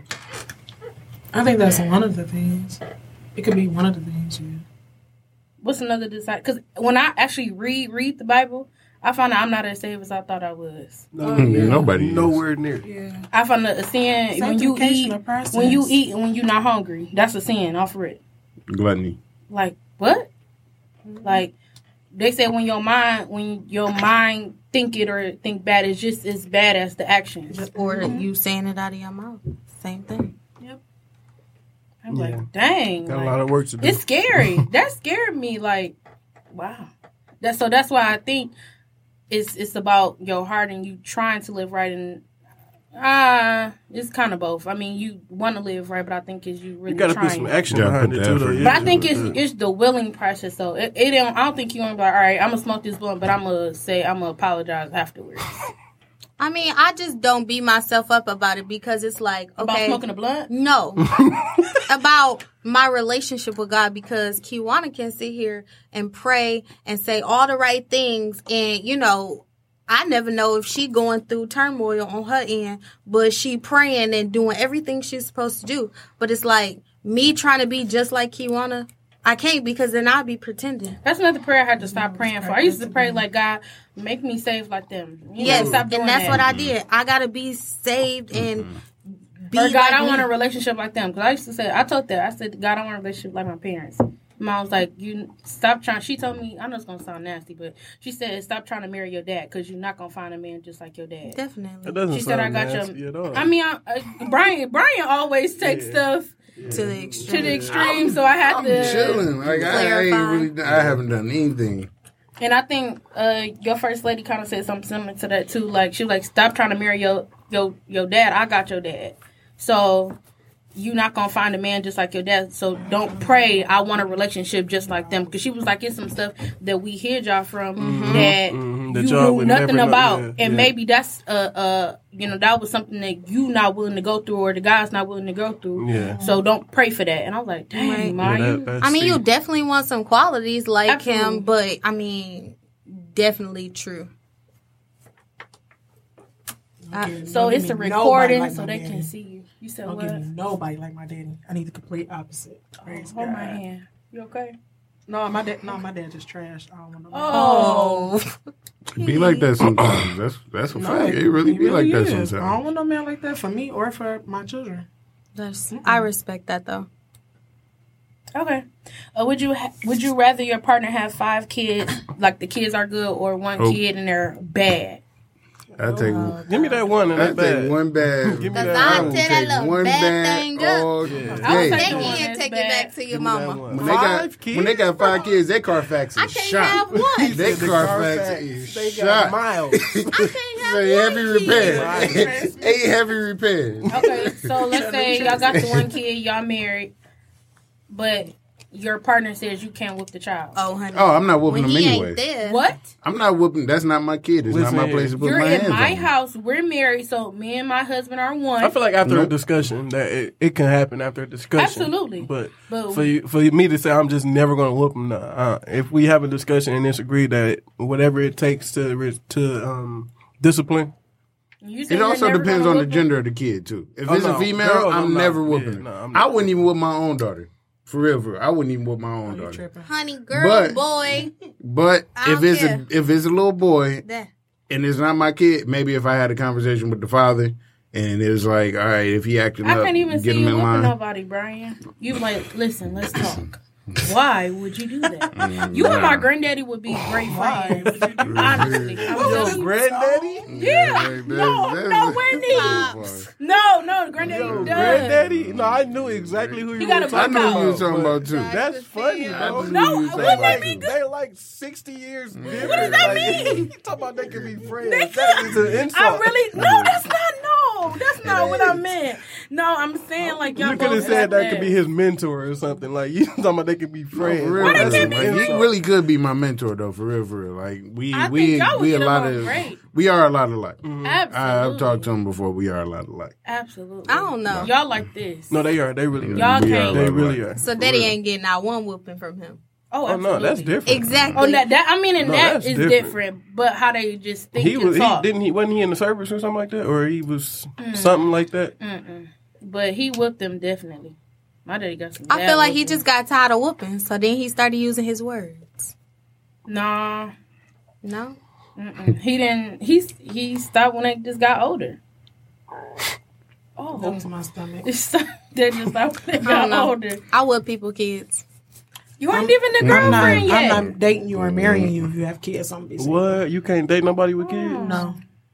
I think that's one of the things. It could be one of the things. Yeah. What's another desire? Because when I actually read read the Bible, I found out I'm not as saved as I thought I was. No, oh, yeah. Nobody. Nowhere is. near. Yeah. I found a sin when you eat. When you eat and when you're not hungry, that's a sin. Off it. Gluttony. Like what? Like they said, when your mind, when your mind think it or think bad, it's just as bad as the actions. Or mm-hmm. you saying it out of your mouth. Same thing. Yep. I'm yeah. like, dang. Got like, a lot of work to do. It's scary. That scared me. Like, wow. That so that's why I think it's it's about your heart and you trying to live right, and ah, uh, it's kind of both. I mean, you want to live right, but I think is you really you got to trying. put some action yeah, behind it too, though. But Yeah, I think yeah. it's it's the willing process. though. It, it don't. I don't think you gonna be like, all right, I'm gonna smoke this blunt, but I'm gonna say I'm gonna apologize afterwards. I mean, I just don't beat myself up about it because it's like, okay. About smoking a blunt? No. About my relationship with God, because Kiwana can sit here and pray and say all the right things, and, you know, I never know if she going through turmoil on her end, but she praying and doing everything she's supposed to do. But it's like me trying to be just like Kiwana. I can't, because then I'll be pretending. That's another prayer I had to stop praying for. I used to pray like, God, make me saved like them. You yes, know, stop doing and that's that. what I did. I got to be saved and mm-hmm. be or God, like I me. want a relationship like them. Because I used to say, I told that, I said, God, I want a relationship like my parents. Mom was like, you stop trying. She told me, I know it's going to sound nasty, but she said, stop trying to marry your dad because you're not going to find a man just like your dad. Definitely. That doesn't she sound said, I got nasty your. at all. I mean, I, uh, Brian, Brian always takes Yeah. stuff. Yeah. To the extreme. To the extreme, so I had I'm to. chilling. Like I, I ain't really. I haven't done anything. And I think uh, your first lady kind of said something similar to that too. Like she was like, stop trying to marry your your your dad. I got your dad. So you're not gonna find a man just like your dad. So don't pray, I want a relationship just like them. Because she was like, it's some stuff that we hear y'all from mm-hmm. that mm-hmm. that you y'all knew would nothing never know. about, Yeah, and yeah. maybe that's uh uh you know that was something that you not willing to go through, or the guy's not willing to go through. Yeah. So don't pray for that. And I was like, dang, Right. Maya. Yeah, that- that's I mean, you deep. definitely want some qualities like Absolutely. him, but I mean, definitely true. Okay, So don't it's give a me nobody recording like so my they daddy. can see you. You said Don't what? give me nobody like my daddy. I need the complete opposite. Praise Hold God. my hand. You okay? No, my dad. No, my dad just trashed. I don't want to. Oh. It be like that sometimes. That's that's a fact. It really be like that is. I don't sometimes. want no man like that for me or for my children. That's, I respect that though. Okay. Uh, would you ha- would you rather your partner have five kids, like the kids are good, or one Oh. kid and they're bad? I take. Give me that one and I that bad. take one bad. Give me Cause that I one. tear that take little one bad bad thing up. all Yeah. I was day. like- Take One it is and take bad. it back to your Give me that mama. one. When they got Five kids? when they got five kids, their Carfax is I can't shot. have one. Their The Carfax Carfax, is they shot. got miles. I can't have Say one heavy kid. repair. Eight heavy repairs. Okay, so let's say y'all got the one kid, y'all married, but your partner says you can't whoop the child. Oh, honey. Oh, I'm not whooping when them he anyway. ain't there. What? I'm not whooping. That's not my kid. It's Listen not my here. place to put You're my in hands my on. house. We're married, so me and my husband are one. I feel like after a Nope. discussion that it, it can happen after a discussion. Absolutely. But, But- for you, for me to say I'm just never going to whoop them, nah, uh, if we have a discussion and disagree that whatever it takes to re- to um, discipline. You said It you're also never depends gonna on the whoop gender of the kid too. If Oh, it's no. a female, Girls, I'm I'm not. never Yeah, whooping her. no, I'm I not. wouldn't even whoop my own daughter. For real, for real. I wouldn't even whoop my own You daughter. tripping? Honey, girl, But- boy. But I if don't it's care. a if it's a little boy That. and it's not my kid, maybe if I had a conversation with the father and it was like, all right, if he acting I up, can't even get see him you in whooping line. nobody, Brian. You like, listen, let's talk. Why would you do that? Mm, You and nah. my granddaddy would be great friends. Honestly, I'm telling you. Granddaddy? Yeah, That's- no, that's- no, Wendy. Pops. No, no, granddaddy Yo, does. granddaddy? No, I knew exactly who you He were got a talking I book knew about. you were talking but about too. That's funny, I bro. knew No, you was wouldn't talking that about be too. good? They like sixty years different. What does that Like, mean? You talking about they can be friends. That is an insult. I really no, that's not no, that's not what I meant. No, I'm saying like y'all You could have both said got that could be his mentor or something. Like you talking about they could be friends. For real, Why they that's can't be like, friends? he really could be my mentor though, for real, for real. Like we, I we, think y'all would we a get lot along of, great. we are a lot alike. Absolutely. I, I've talked to him before. We are a lot alike. Absolutely. I don't know. Y'all like this. No, they are. They really are. Y'all We can't- are a They lot really alike. are. So Daddy ain't getting out one whooping from him. Oh, Oh no, that's absolutely. different. Exactly. Oh, that, that I mean, and No, that that's is different. different. But how they just think He and was. He talk. didn't. He wasn't he in the service or something like that, or he was something like that. Mm-mm. But he whooped them definitely. My daddy got some. I bad feel like he whooping. just got tired of whooping, so then he started using his words. Nah. No? Mm-mm. He didn't. He he stopped when they just got older. That Oh, was my stomach. they just stopped when they I don't got know. older. I whoop people kids. You ain't even the I'm not, girlfriend yet. I'm not dating you or marrying you if you have kids. I'm be What? You can't date nobody with kids? No.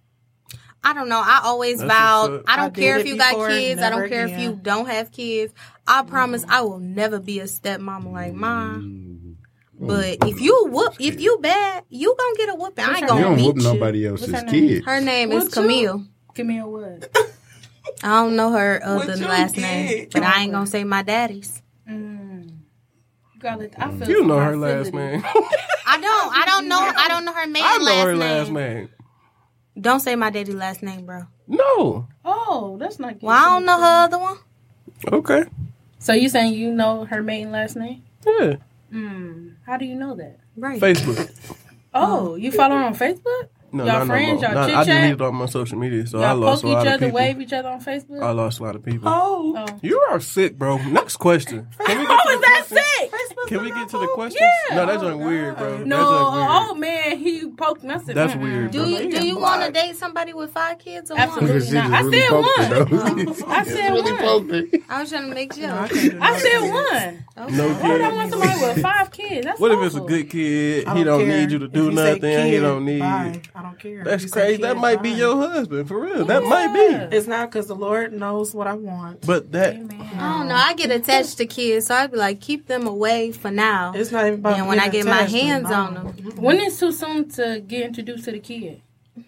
I don't know. I always That's vowed, what's up. I I don't did care it if you got before, kids. I don't never care if you again. don't have kids. I promise I will never be a stepmama like mine. But if you whoop, if you bad, you gonna get a whooping. I ain't You gonna don't beat whoop you. nobody else's her name? kids. Her name is What's up? Camille. Give me a word. I don't know her What other you last get? name, but I ain't gonna say my daddy's. Mm. You gotta- I feel You know some her last hostility. name. I don't. I don't know. I don't know her maiden I know last her name. last name. Don't say my daddy last name, bro. No. Oh, that's not good. Well, I don't know her other one. Okay. So you saying you know her maiden last name? Yeah. Hmm. How do you know that? Right. Facebook. Oh, you follow her on Facebook? No, Y'all not friends? no more. Y'all Not- I chit-chat? deleted all my social media, so I Y'all lost poke a lot each of other, people. wave each other on Facebook? I lost a lot of people. Oh. Oh. You are sick, bro. Next question. Can we get How to is the that questions? sick? Can we get to the questions? Yeah. No, that's like weird, bro. No, That's like weird. oh man, he poked me. I said, That's mm-mm. weird, Do bro. you do you want to date somebody with five kids or Absolutely. one? She not. just I really said poked one. it, though. I said really one. poked it. I was trying to make sure. I can't do I that. said one. Okay. No Why would I kids. want somebody with five kids? That's What if it's a awful. good kid? I He don't care. need you to If do you say nothing. He kid, don't need. bye. I don't care. That's If you say crazy. That kid, might be bye. your husband for real. That Yeah. might be. It's not because the Lord knows what I want. But that. I don't know. I get attached to kids, so I'd be like, keep them away for now. It's not even about. And when I being get my attached, hands no. on them, When is too soon to get introduced to the kid?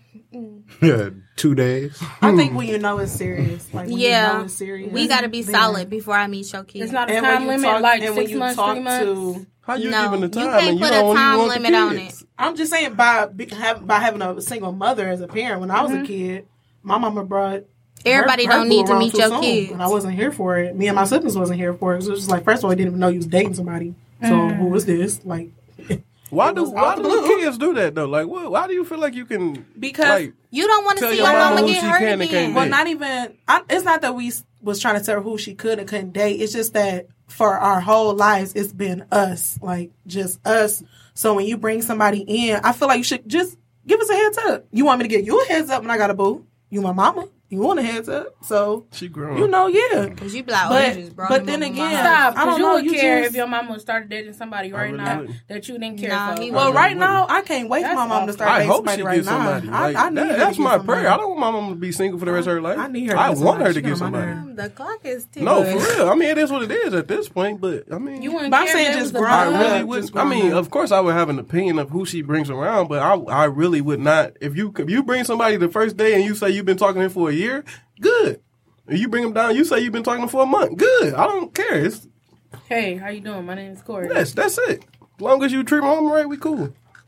Two days. I think when you know it's serious, like when you yeah, know it's serious, we got to be then- solid before I meet your kids. It's not a And when time you limit, talk, like and when six you months, talk three months. to, How you No, giving the you time can't and you put a don't time even want limit on the it. kids? I'm just saying by be- have, by having a single mother as a parent. When I was Mm-hmm. a kid, my mama brought. Everybody her- her don't need boo to around meet too your soon, kids. and I wasn't here for it. Me and my siblings wasn't here for it. So it was just like, first of all, I didn't even know you was dating somebody. So Mm. who was this? Like, Why It do was why out do the the blue. kids do that though? Like, what? Why do you feel like you can? because Like, You don't want to Tell see your your mama mama who get she hurt can and again. can't well, date. not even. I, it's not that we s- was trying to tell her who she could and couldn't date. It's just that for our whole lives, it's been us, like just us. So when you bring somebody in, I feel like you should just give us a heads up. You want me to give you a heads up when I got a boo? You my mama. You want a heads up? So she grown. you know, yeah. Because you be like, oh, But- you just brought but him then over my again, house. Stop, I don't because you know, would you care just- if your mama started dating somebody right really now wouldn't. that you didn't care Nah, for. he Well, wouldn't. right now, I can't wait for That's my mom to start I dating hope somebody she right gets somebody. now. Like, I, I need that- her that's to my get somebody. prayer. I don't want my mom to be single for the rest of her life. I need her to I get want her somebody. to She get got my somebody. nerve. The clock is ticking. No, for real. I mean, it is what it is at this point. But I mean, You wouldn't But I'm care saying if it just was a grown I bug. up. really just wouldn't. I growing mean, up. of course, I would have an opinion of who she brings around, but I, I really would not. If you, if you bring somebody the first day and you say you've been talking to him for a year, good. If you bring them down, you say you've been talking to him for a month, good. I don't care. It's Hey, how you doing? My name is Corey. that's that's it. As long as you treat my mom right, we cool.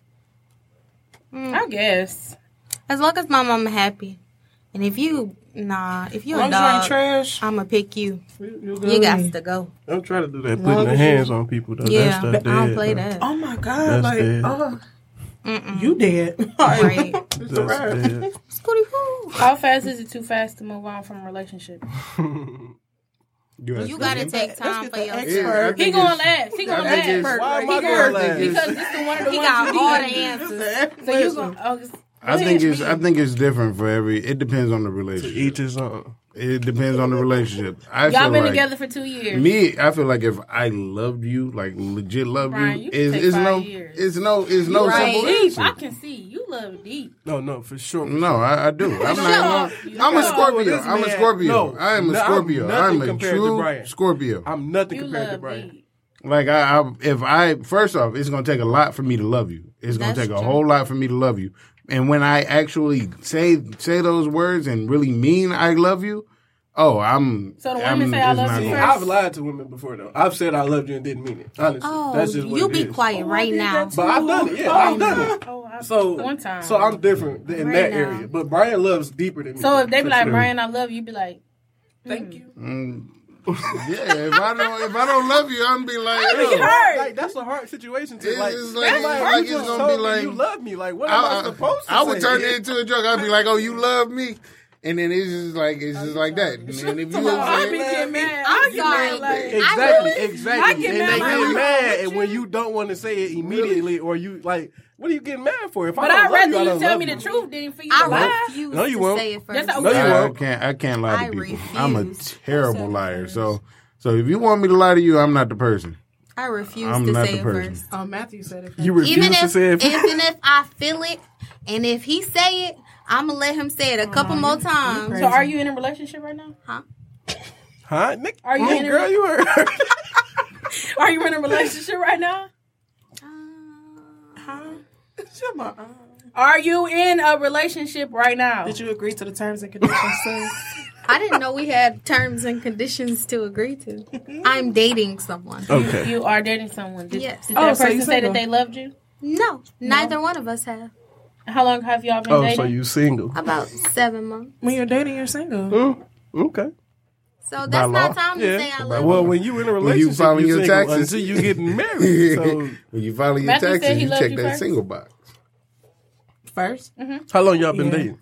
I guess. As long as my mama happy. And if you, nah, if you As a long as you ain't dog, trash, I'm going to pick you. you You good. got to go. Don't try to do that. long Putting the as hands on people though. Yeah, that's, that's I don't dead, play though. that. Oh my god! That's like, dead. oh, Mm-mm. you dead? Right. It's a That's wrap. dead. Scooty Poo. How fast is it too fast to move on from a relationship? You got to take time get for the yourself. expert. He going last. He going I think last. it's- Why am He I going going last? last? Because this is one of the He ones got you all the did. answers. So you going? Oh, I think it's I think it's different for every. It depends on the To relationship. each his own. It depends on the relationship. I Y'all feel been like together for two years. me. I feel like if I loved you, like legit love Brian, you, you can it's, take it's five no, years. it's no, it's no right. simple Deep. I answer. can see you love deep. No, no, for sure. No, I, I do. I'm No, not. you I'm a don't. Scorpio. This I'm a man- Scorpio. no, I am a no, I'm Scorpio. nothing I'm a compared to true Brian. Scorpio. I'm nothing You compared to love Brian. deep. Like I, I, if I first off, it's gonna take a lot for me to love you. It's gonna That's take a true. whole lot for me to love you. And when I actually say say those words and really mean I love you, oh, I'm. So the I'm, women say I it's love not you gonna- first? I've lied to women before though. I've said I loved you and didn't mean it. Honestly, Oh, that's just what you it be is. quiet right now. But I've done it. Yeah, I've done it. Oh, I, So one time. so I'm different in Right that now. area. But Brian loves deeper than me. So if they be For like, sure. Brian, I love you, you be like, thank you. Mm, yeah, if I don't, if I don't love you, I'm be like, get yo, hurt. Like that's a hard situation to It's- like. it's like- that's it's you like it's just gonna told be me like- you love me. Like what am I, I, supposed to I say? would turn it into a joke. I'd be like, oh, you love me. And then it's just like it's just like that. And then if you I don't be say it, getting mad. I'm I get mad sorry. like, Exactly, I exactly. I get and mad they like, get "What's mad, wrong and with when you?" you don't want to say it immediately, or you like, what are you getting mad for? If I But don't I'd love rather you, I you don't tell love me you. the truth than for you to I lie. refuse No, you to won't. say it first. That's how- No, you I won't. can't. I can't lie I to people. refuse. I'm a I terrible said liar. first. So, so if you want me to lie to you, I'm not the person. I refuse I'm to not say the it person. first. Oh, Matthew said it. You refuse Even to if, say it. even if I feel it, and if he say it, I'm gonna let him say it a couple no, more you- times. you So are you in a relationship right now? Huh, Nick? Are you Mm, in a- girl? You heard? Are you in a relationship right now? Shut my- uh, Are you in a relationship right now? Did you agree to the terms and conditions, sir? I didn't know we had terms and conditions to agree to. I'm dating someone. Okay. You are dating someone. Did, Yes. did Oh, that so person you say that single? they loved you? No, neither one of us have. How long have y'all been Oh, dating? so you single? About seven months. When you're dating, you're single. Mm, okay. So that's By law? not time to say Yeah. I love Well, you. when you in a When you relationship, filing you your single taxes. until you get married. So, When you file your Matthew said taxes, he you loved check you that first? single box. First, how long y'all been Yeah. dating?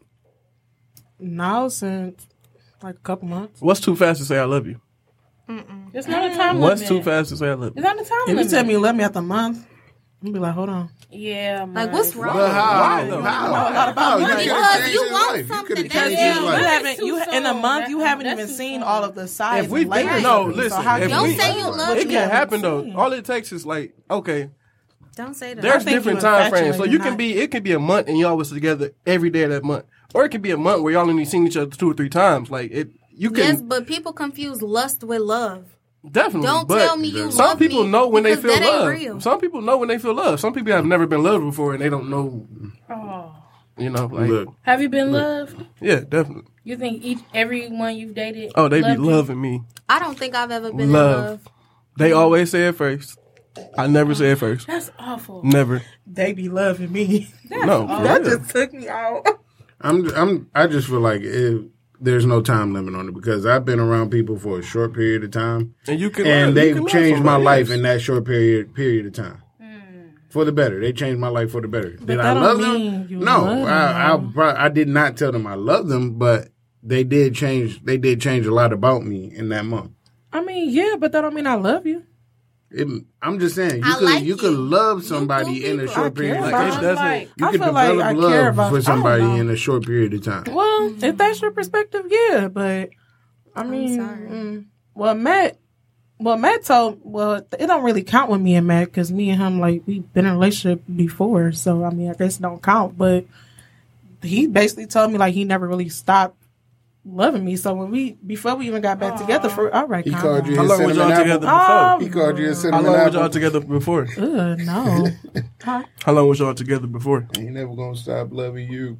now since like a couple months. What's too fast to say I love you? It's not a time What's limit. too fast to say I love It's you? not a time If you limit. tell me you love me after a month, I'm be like, hold on. Yeah, Like, what's wrong? But how? Why, though? How? You know a lot about How? me. You could Because have changed you his want life. You something could have that changed Yeah, his You but life. haven't. that's too You in a soon. month. You That- haven't that's even too seen soon. all of the sides. If we and layers think, of no, me. listen. So how if can Don't we, say you love it me. can happen though. seen. All it takes is like, okay, Don't say that. there's think different you time frames. So infatuated, you can not- be, it can be a month and y'all was together every day of that month, or it can be a month where y'all only seen each other two or three times. Like it, you can Yes, but people confuse lust with love. definitely. Don't but tell me you some love people me know when they because feel that ain't love. real. Some people know when they feel love. Some people have never been loved before and they don't know. Oh. You know, like Look, Have you been loved? yeah, definitely. You think each everyone you've dated? Oh, they be loved you? loving me. I don't think I've ever been Love. in love. They always say it first. I never say it first. That's awful. Never. they be loving me? No, for That real. just took me out. I'm, I'm, I just feel like it, there's no time limit on it because I've been around people for a short period of time, And you can, and love- you they've can love changed my somebody life else. in that short period period of time. For the better, they changed my life for the better. Did I that don't love mean them? you No, love I, I, them. pro- I did not tell them I love them, but they did change. They did change a lot about me in that month. I mean, yeah, but that don't mean I love you. It, I'm just saying, you I could like you could you. love You somebody cool in a people. short I period care of Like about time. it doesn't. Like, You I could feel like develop I care love about- I for don't somebody know. in a short period of time. Well, if that's your perspective, yeah, but I mean, sorry. mm, well, Matt, well, Matt told, well, it don't really count with me and Matt because me and him, like, we've been in a relationship before, so I mean, I guess it don't count. But he basically told me like he never really stopped loving me. So when we before we even got back together, for all right, He calm called down. you How his long was y'all cinnamon together apple. Oh, before? He called you a How cinnamon long was apple. y'all together before? Ugh, no. Huh? How long was y'all together before? Ain't never gonna stop loving you.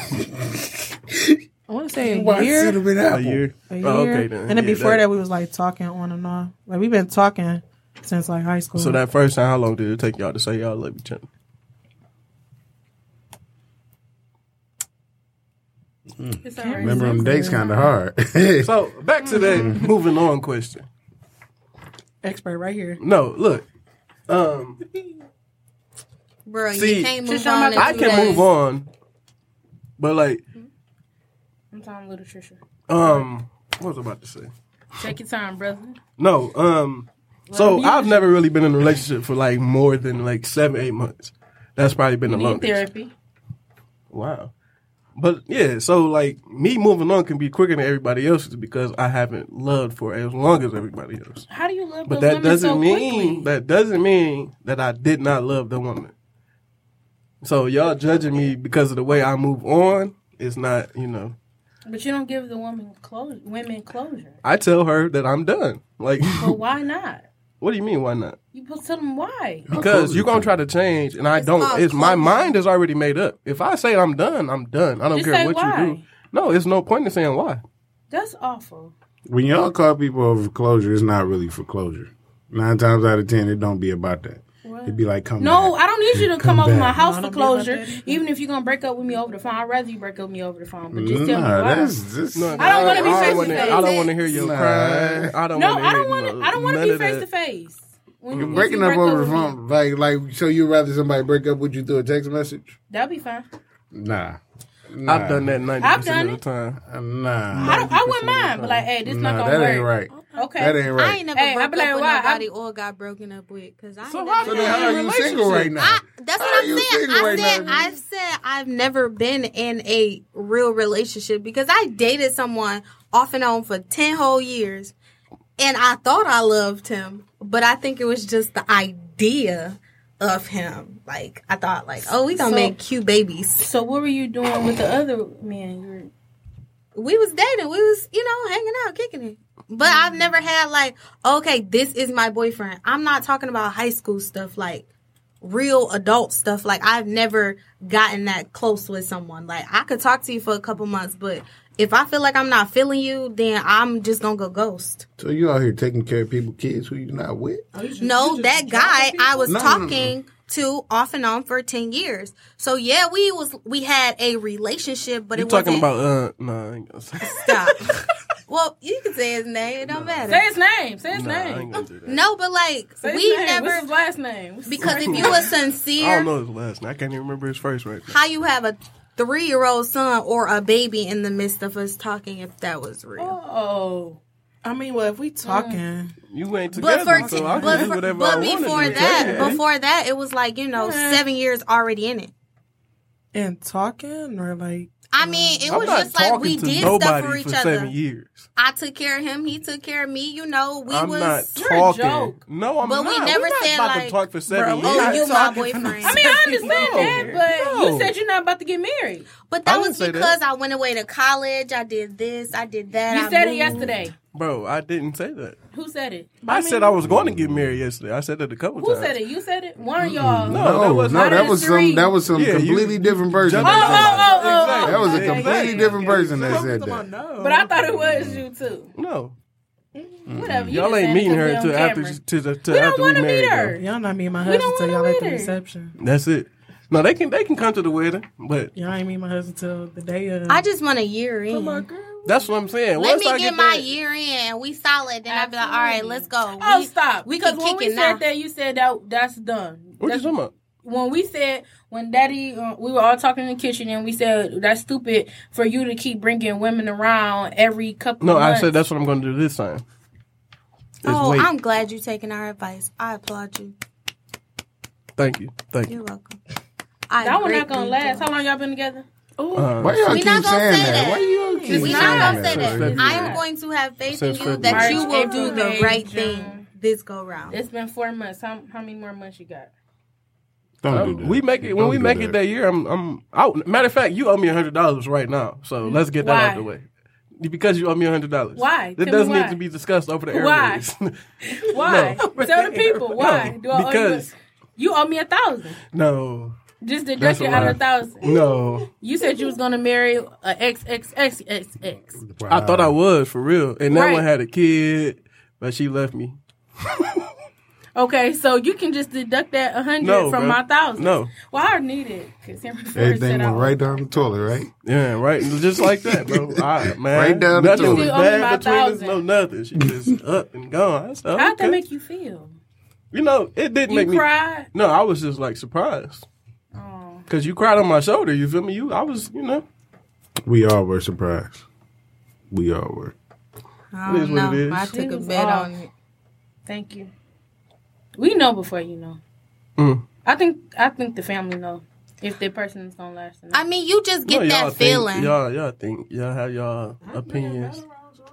I want to say a Why year. cinnamon A apple? year. A year. Oh, okay then. And then Yeah, before that, we was like talking on and off. Like we've been talking since like high school. So that first time, how long did it take y'all to say y'all love each other? It's all right. Remember them dates kind of hard. So back to that moving on question. expert right here. No, look. Um, Bro, See, you can't move Trisha, I'm on. about in I two can days. move on, but like, I'm talking little Trisha. um, what was I about to say? Take your time, brother. No, um, so me I've use never really been in a relationship for like more than like seven, eight months. That's probably been You the need longest. therapy. Wow. But yeah, so like me moving on can be quicker than everybody else's because I haven't loved for as long as everybody else. How do you love But those that women doesn't so mean quickly? that doesn't mean that I did not love the woman. So y'all judging me because of the way I move on is not, you know. But you don't give the woman closure, women closure. I tell her that I'm done. Like, But why not? what do you mean? Why not? You supposed to tell them why. Because you're gonna try to change, and I It's don't. called It's my closure. mind is already made up. If I say I'm done, I'm done. I don't Just care say what why. you do. No, it's no point in saying why. That's awful. When y'all call people over for closure, it's not really for closure. Nine times out of ten, it don't be about that. It'd be like, come No, back. I don't need you to come, Come over back. my house No, for don't be about closure. that. Even if you're gonna break up with me over the phone, I'd rather you break up with me over the phone. But just tell me Nah, why. that's just. No, I don't wanna be I face to wanna- face. I don't want to hear your Nah. crying. I don't. no, wanna I hear don't want to. no- I don't want to none be of that. face to face. When You're if breaking you up break over the with me, phone, like, like, so you'd rather somebody break up with you through a text message? that'll be fine. Nah. nah. I've done that ninety I've percent done of the time. Uh, Nah. I don't. I wouldn't mind, but like, hey, this Nah, not gonna that work. ain't right. Okay. That ain't right. I ain't never Hey, I broke be like, up with why? nobody I'm- or got broken up with because I ain't So never how So can then how are you Relationship. single right now? I, that's How what are I'm you saying. single I right said now? I've said I've never been in a real relationship because I dated someone off and on for ten whole years, and I thought I loved him, but I think it was just the idea of him. Like I thought, like, oh, we gonna So- make cute babies. So what were you doing with the other man? You were, We was dating. We was, you know, hanging out, kicking it. But I've never had like, okay, this is my boyfriend. I'm not talking about high school stuff, like real adult stuff. Like I've never gotten that close with someone. Like I could talk to you for a couple months, but if I feel like I'm not feeling you, then I'm just gonna go ghost. So you out here taking care of people, kids who you're not with? No, that guy I was No, no, no, talking to off and on for ten years. So yeah, we was we had a relationship, but You it talking wasn't. about? Uh, no, I ain't gonna say. Stop. Well, you can say his name. It don't matter. say his name. Say his Nah, I name. ain't gonna do that. No, but like Say his we name. never What's his last name? What's his because last if name? you were I sincere, don't know his last name. I can't even remember his first right now. how you have a three year old son or a baby in the midst of us talking if that was real. Oh. I mean, well, if we talking, You ain't But together, for so I but, can do for, whatever I but want to before do. that, Yeah. before that, it was like you know seven years already in it. and talking, or like, I mean, it I'm was not just like talking we to did nobody stuff for each for other. seven years. I took care of him. He took care of me. You know, we I'm was. not You're a talking. joke. No, I'm But not. we never We're not said, about like, to talk for seven bro, years. Oh, you my talking boyfriend. I mean, I understand No. that, but No. you said you're not about to get married. But I that didn't was say that. because I went away to college. I did this. I did that. You I said it moved. yesterday. Bro, I didn't say that. Who said it? I, said I was going to get married yesterday. I said that a couple Who times. said it? You said it. One of y'all. No, No, that was no, not that us was three. some. That was some Yeah, you- completely different person. jumped that in said front that. of me. oh, oh. That was a Exactly. completely different person that said Come on, that. no. But I thought it was you too. No. Whatever. You Y'all just ain't said meeting it her to be until on after camera. to, to, to We don't after we want to married. meet though. her. y'all not meeting my We don't husband till y'all wanna at the meet her. reception. That's it. No, they can they can come to the wedding, but Y'all ain't meet my husband till the day of. I just want a year in. that's what I'm saying. Let Once me I get, my that- year in and we solid. Then I'll be like, all right, let's go. Oh, we, stop. We because can when kick we it said now. that, you said that that's done. What you That's- talking about? When we said, when Daddy, uh, we were all talking in the kitchen and we said, that's stupid for you to keep bringing women around every couple No, of months. I said that's what I'm going to do this time. Is Oh, wait. I'm glad you're taking our advice. I applaud you. Thank you. Thank you. You're welcome. I That one not greatly gonna last. do. How long y'all been together? Uh, Why y'all We keep not gonna saying say that? that. Why y'all keep We saying not gonna that? say that. February. I am going to have faith Since in you February. that you will March, do the April, right May, thing June. this go round. It's been four months. How, how many more months you got? Don't Um, do that. we make it when Don't we do make it that year. I'm I'm out. Matter of fact, you owe me a hundred dollars right now. So let's get that Why? out the way. Because you owe me a hundred dollars. Why? That Tell me doesn't why. need to be discussed over the Why? airwaves. Why? No. Tell the people why. No, Do I because- owe you, you owe me a thousand. no, Just That's deduct a it out lie. of a thousand. no. You said you was gonna marry a ex ex ex ex ex. I thought I was for real, and that Right. one had a kid, but she left me. Okay, so you can just deduct that a hundred No, from bro. my thousand. No. Well, I need it because Everything went right down the toilet, right? Yeah, right. Just like that, bro. I, man, Right down the nothing toilet. was You owe me my bad between us. thousand. No, nothing. She just up and gone. I said, How'd okay. that make you feel? You know, it didn't You make me. cried. No, I was just like surprised Oh, because you cried on my shoulder. You feel me? You, I was, you know. We all were surprised. We all were. I It is don't what it know. is. I She took a was bet off. on it. thank you. We know before you know. Mm. I think I think the family know. If the person is gonna last. I mean, you just get No, that y'all feeling. Think, y'all, y'all think y'all have y'all opinions.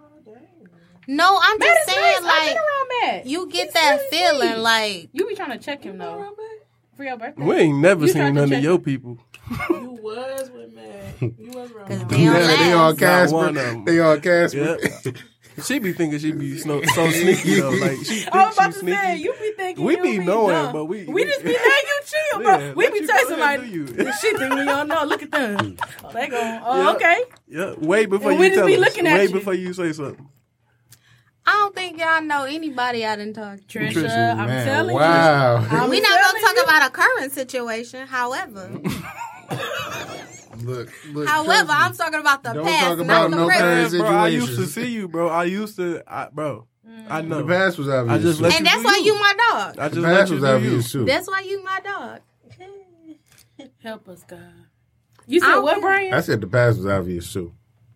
No, I'm Matt just is saying, nice. I've been like, around Matt. you get He's that really feeling, sweet. like, You be trying to check him though for your birthday. We ain't never You tried seen to none check of your him. people. You was with man. You was wrong. 'cause they don't Yeah, they all last. Not one of Casper. 'em. They all Casper. Yeah. She be thinking she be so, so sneaky though. Like she I was thinks about she's to sneaky. say, you be thinking We you be knowing, dumb. but we- we just be letting you chill, bro. Yeah, we let be you texting go like, ahead and do you. she think we don't know. Look at them. Oh, they go, oh, Yeah. okay. Yeah, way before And we you just tell be us. looking at way you. before you say something. I don't think y'all know anybody I didn't talk to. Trisha, Trisha, I'm Man, telling wow. you. I'm We're not telling going to talk you. about a current situation. However, Look, look. however, trust me. I'm talking about the Don't past, talk not about the no present. past. Bro, I used to situations. see you, bro. I used to, I, bro. I know. The past was obvious. I just too. let And you that's do why you. you my dog. I The just let past you was do you. obvious too. That's why you my dog. Help us, God. You I said don't what, care. Brian? I said the past was obvious too.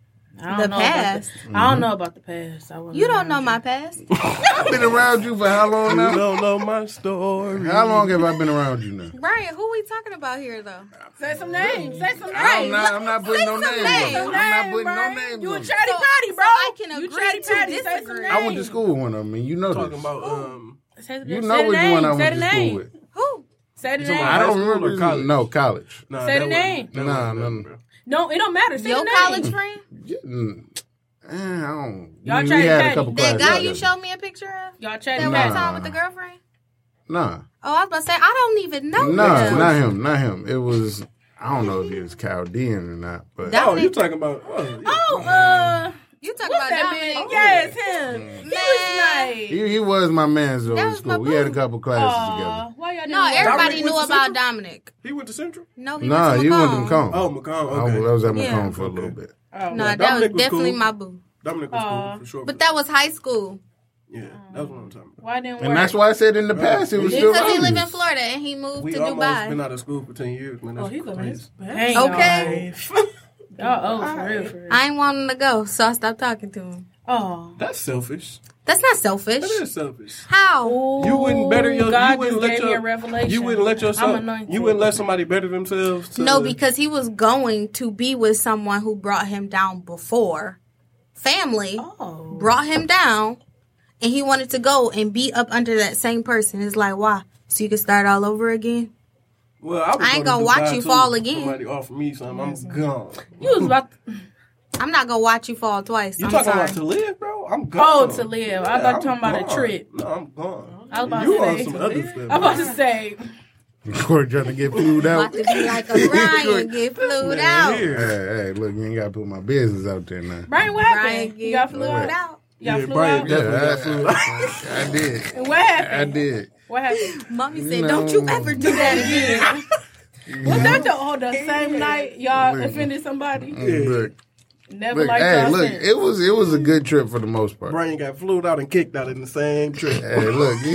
I don't The know about past. the- I don't know about the past. I wasn't You don't around know you. my past. I've been around you for how long You now? don't know my story. How long have I been around you now? Brian, who we talking about here, though? Say some names. Say some names. I'm not. I'm not putting no Say some names. names. on it. I'm not putting no Brian. names. You on a it. chatty So- patty, bro. so I can You agree chatty to patty. Say some disagree. names. I went to school with one of them, and you know Talking this. about um. Say the- You say know the which name. one I Say went the to school name. with. Who? Say the talking name. about I high don't school remember. or his- college? No, college. Nah, Say that the wasn't- name. that Nah, wasn't nah, nothing, nah. bro. No, it don't matter. Say Your the name. college friend? Yeah, mm, eh, I don't. Y'all we, tried we to had patty. a couple That classes. guy you together. showed me a picture of? Y'all chatty That Nah. one patty. time with the girlfriend? Nah, Oh, I was about to say, I don't even know nah, them. not him, not him. It was. I don't know if he was Chaldean or not, but That- Oh, you talking about? Oh, yeah. Oh, uh, You talking what's about that Dominic? man? Yes, him. He was Man. nice. he, he was my man though That in was my school. We had a boo. couple classes Aw, together. why y'all No, didn't everybody Dominic knew went to about Central? Dominic. He went to Central. No, he Nah, went to you went to Macomb. Macomb. Oh, McComb. I, Okay. was- I was at Yeah. Macomb for a Okay. little bit. Oh, No, Yeah, that Dominic was was definitely cool. my boo. Dominic was Aw. cool for sure. But that was high school. yeah, that's what I'm talking about. why didn't work? And that's why I said in the past it was Because still Because he lived in obvious. Florida and he moved We to almost Dubai. been out of school for ten years, man. Oh, That's he's living his crazy. best Okay. life. Y'all oh, for real, for real. I ain't wanting to go, so I stopped talking to him. Oh. That's selfish. That's not selfish. That is selfish. How? You wouldn't better your. God you wouldn't just let gave your. me a revelation. You wouldn't let yourself. I'm anointed. You wouldn't let somebody better themselves. To, No, because he was going to be with someone who brought him down before. Family Oh. brought him down, and he wanted to go and be up under that same person. It's like, why? So you can start all over again? Well, I, was I ain't gonna gonna watch Dubai you too. fall again. Somebody offer me something, I'm gone. You was about to, I'm not gonna watch you fall twice. You I'm talking sorry. about to live, bro? I'm oh, gone. to live. I Yeah, thought you were I'm talking about a gone. trip. No, I'm gone. I was about you to on say. some other stuff? I'm about to say. Corey trying to get flued About out. to be like a Brian, get flued out. Here. Hey, hey, look, you ain't got to put my business out there now. Brian, what Brian, happened? get You got flew flued out? out. Y'all Yeah, flew Brian out? definitely got I, flued. I, I did. And what happened? I did. What happened? Mommy said, No. don't you ever do that again. Was that the, oh, the same night y'all Look. offended somebody? Look, Never look, liked hey, y'all look, since. it was it was a good trip for the most part. Brian got flued out and kicked out in the same trip. Hey, look, you-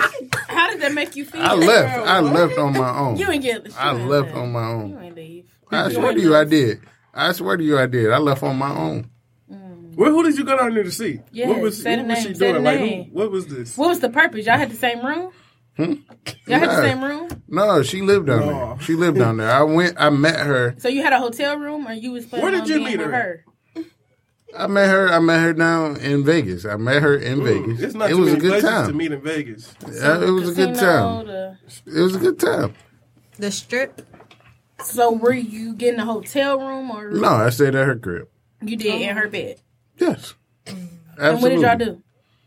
How did that make you feel? I left. girl? I left on my own. You ain't get. I you ain't left leave. on my You own. ain't leave. I swear to you, I did. I swear to you, I did. I left on my own. Well, who did you go down there to see? Yeah, what was, say what the was she name, say the doing? Like, who, name. what was this? What was the purpose? Y'all had the same room. Hmm? Y'all had Nah. the same room. No, she lived down No. there. She lived down there. I went. I met her. So you had a hotel room, or you was planning Where did on you being meet with her her? I met her. I met her down in Vegas. I met her in Vegas. It's not it too was a many good places time. to meet in Vegas. Yeah, it was a good Casino, time. the- It was a good time. The strip. So were you getting a hotel room, or No, I stayed at her crib. you did in her bed? Yes, And absolutely. what did y'all do?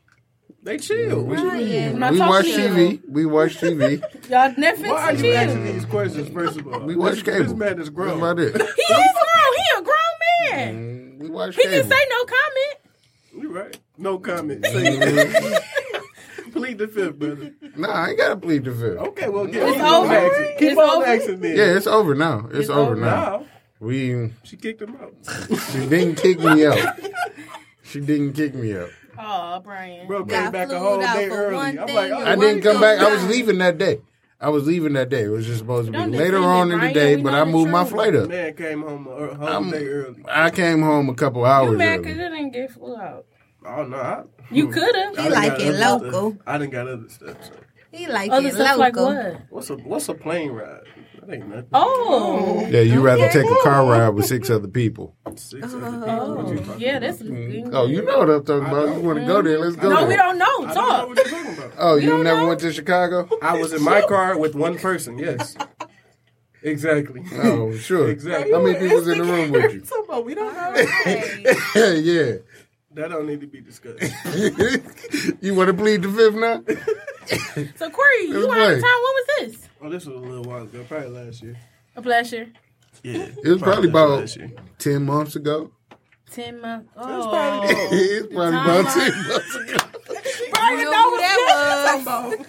They chill. What you mean? I'm not We talking watched to you. T V. We watched T V. Y'all Netflix Why are and you chill. asking these questions, first of all? We watched this, cable. This man is That's grown. about it. He is grown. He a grown man. We watched He cable. didn't say no comment. You're right. No comment. Say it. Plead the fifth, brother. Nah, I ain't got to plead the fifth. Okay, well, get, It's keep on over. asking. Keep It's on over. asking then. Yeah, it's over now. It's, It's over, over now. Now, We she kicked him out. she didn't kick me out. She didn't kick me out. Oh, Brian. Bro, came Got back a flued whole out day for early. one I'm thing like, oh, and I one didn't come back. I was thing. leaving that day. I was leaving that day. It was just supposed to be Don't later defend on it, in the Brian. day, We but know I the moved my truth. flight up. man came home a whole I'm- day early. I came home a couple You hours mad because early. it didn't get flew out? Oh, no. I, You could have. I He done like got it other local. stuff. I didn't got other stuff. So. He like Other it stuff local. like what? What's a what's a plane ride? That ain't nothing. Oh. Yeah, you rather take a car ride with six other people. Six other people. Oh. What you talking Yeah, about? that's. Oh, you know what I'm talking about. You want to go there? Let's go No, there. we don't know. I don't know Talk. what you're talking about. Oh, you don't never know? went to Chicago? I was in my car with one person. Yes. Exactly. Oh, sure. Exactly. How many people was in the room with you? Talking about we don't know. Yeah. That don't need to be discussed. You want to plead the fifth now? So, Corey, you Let's were out play. of town. When was this? Oh, this was a little while ago. Probably last year. A pleasure. Yeah. It was probably about last year. ten months ago. Ten months. was Oh. probably- It's probably time about out. ten months ago. Brian, You know that who was that good.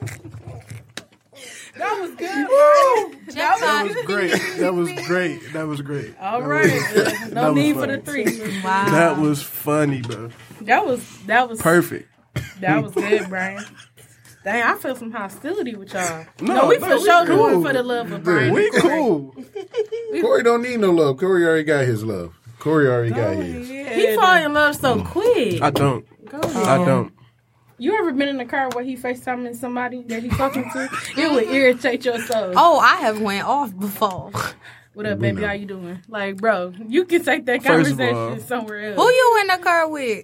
That was good, Brian. Jack That was great. That was great. That was great. All right. No That was need for funny. the three. Wow. That was funny, bro. That was that was Perfect. that was good, Brian. Dang, I feel some hostility with y'all. No, No, we no, for we sure cool. doing for the love of Brian. We cool. Corey don't need no love. Corey already got his love. Corey already got his. He fall in love so quick. I don't. I don't. You ever been in a car where he FaceTiming somebody that he talking to? It would irritate your soul. Oh, I have went off before. What up, baby? How you doing? Like, bro, you can take that First of conversation all- somewhere else. Who you in the car with?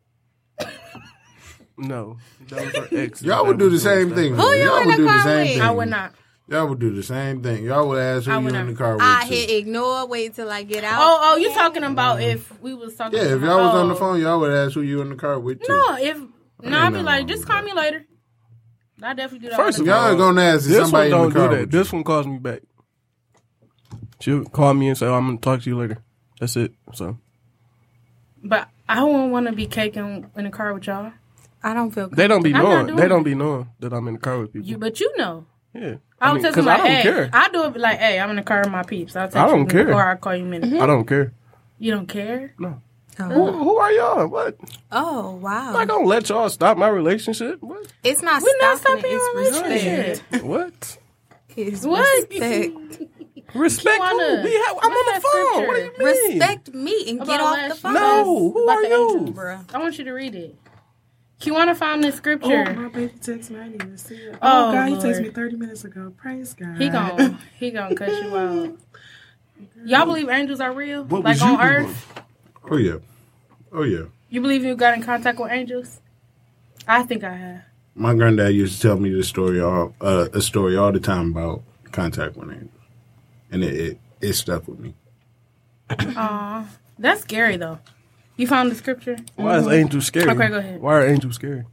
No. That was her ex. Y'all would do the same thing. Who you Y'all in would the do the car same with? thing. I would not. Y'all would do the same thing. Y'all would ask who I you would in the not. car with. I too. hit ignore, wait till I get out. Oh, oh, you talking about if we was talking? Yeah, if about, y'all was on the oh. phone, y'all would ask who you in the car with too. No, if no, I'd be nothing like, wrong just with call that. me later. I definitely do that. First all of the time. Y'all gonna ask if This one somebody in don't the do car that. with you. This one calls me back. She'll call me and say, oh, I'm going to talk to you later. That's it. So But I wouldn't want to be caking in the car with y'all. I don't feel good. they don't be I'm not knowing. doing They it. don't be knowing that I'm in the car with people. You, but you know. yeah. I I would mean, tell 'cause I somebody, don't hey, care. I do it like, hey, I'm in the car with my peeps. I'll text I don't you care. or I'll call you in a minute. I don't care. You don't care? No. Oh. Who, who are y'all? What? Oh, wow. I'm not going to let y'all stop my relationship. What? It's not We're not stopping stopping it. your It's relationship. respect. What? It's What? respect. Respect wanna- who? We have, I'm on the Where's that phone. What do scripture? you mean? Respect me and About get off last the phone. No. Who About are the you? angels, Bruh. I want you to read it. You want to find this Oh, scripture? my baby text me. I didn't even see it. Oh, Oh, God, he Lord. texted me thirty minutes ago. Praise God. He gon' he gonna cut you out. Y'all believe angels are real? What like was on you doing? Earth? Oh yeah, oh yeah. You believe you got in contact with angels? I think I have. My granddad used to tell me this story all uh, a story all the time about contact with angels, and it it, it stuck with me. Aw, that's scary though. You found the scripture? Why is angel scary? Okay, go ahead. Why are angels scary?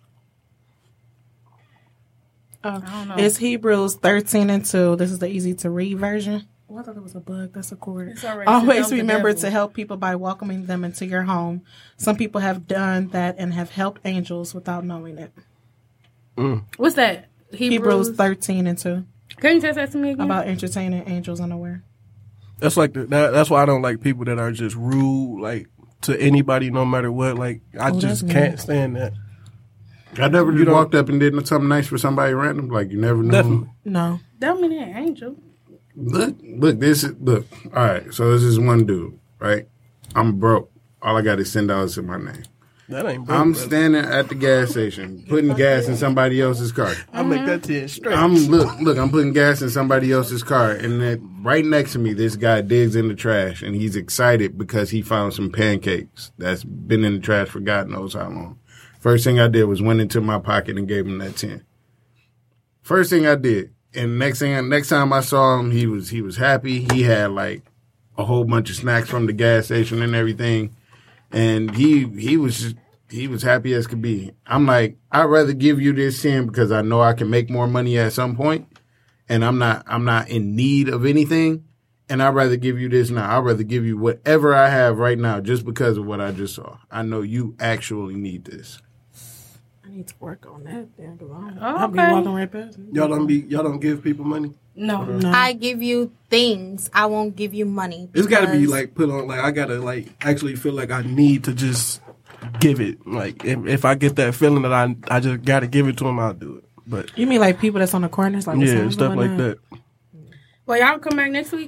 Oh, I don't know. it's Hebrews thirteen and two. This is the easy to read version. Oh, I thought it was a bug. That's a cord. It's already- that Always was the remember devil. to help people by welcoming them into your home. Some people have done that and have helped angels without knowing it. What's that? Hebrews Hebrews. thirteen and two. Can you test that to me again? About entertaining angels unaware. That's like the, that, that's why I don't like people that are just rude, like to anybody, no matter what. Like I Oh, just that's can't me. stand that. I never You just don't- walked up and did something nice for somebody random. Like you never know. Definitely. No. That mean an angel. Look, look, this is look. All right, so this is one dude, right? I'm broke. All I got is ten dollars in my name. That ain't. Broke, I'm brother. standing at the gas station, putting gas in somebody else's car. I make that ten straight. I'm look, look. I'm putting gas in somebody else's car, and then right next to me, this guy digs in the trash, and he's excited because he found some pancakes that's been in the trash for God knows how long. First thing I did was went into my pocket and gave him that ten. First thing I did, and next thing, next time I saw him, he was he was happy. He had like a whole bunch of snacks from the gas station and everything, and he he was just, he was happy as could be. I'm like, I'd rather give you this ten because I know I can make more money at some point, and I'm not I'm not in need of anything, and I'd rather give you this now. I'd rather give you whatever I have right now just because of what I just saw. I know you actually need this. I need to work on that then, because Oh, I'll be okay. walking right past him. Y'all don't be. Y'all don't give people money. No. No. I give you things. I won't give you money. It's got to be because- like put on. Like I gotta like actually feel like I need to just give it. Like if, if I get that feeling that I I just gotta give it to them, I'll do it. But You mean like people that's on the corners? Like yeah, signs stuff and like whatnot? that. Well, y'all come back next week.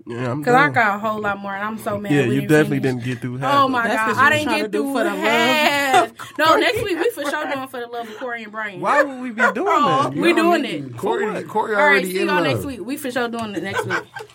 Yeah, I'm Because I done. got a whole lot more, and I'm so mad. Yeah, we you didn't definitely finish. didn't get through half. Oh of my it. That's god, 'cause I you didn't trying get to do through for the love half. No, next week we for sure doing for the love of Corey and Brian. Why would we be doing that? We doing it. Corey, Corey All right, already see in y'all love. next week. We for sure doing it next week.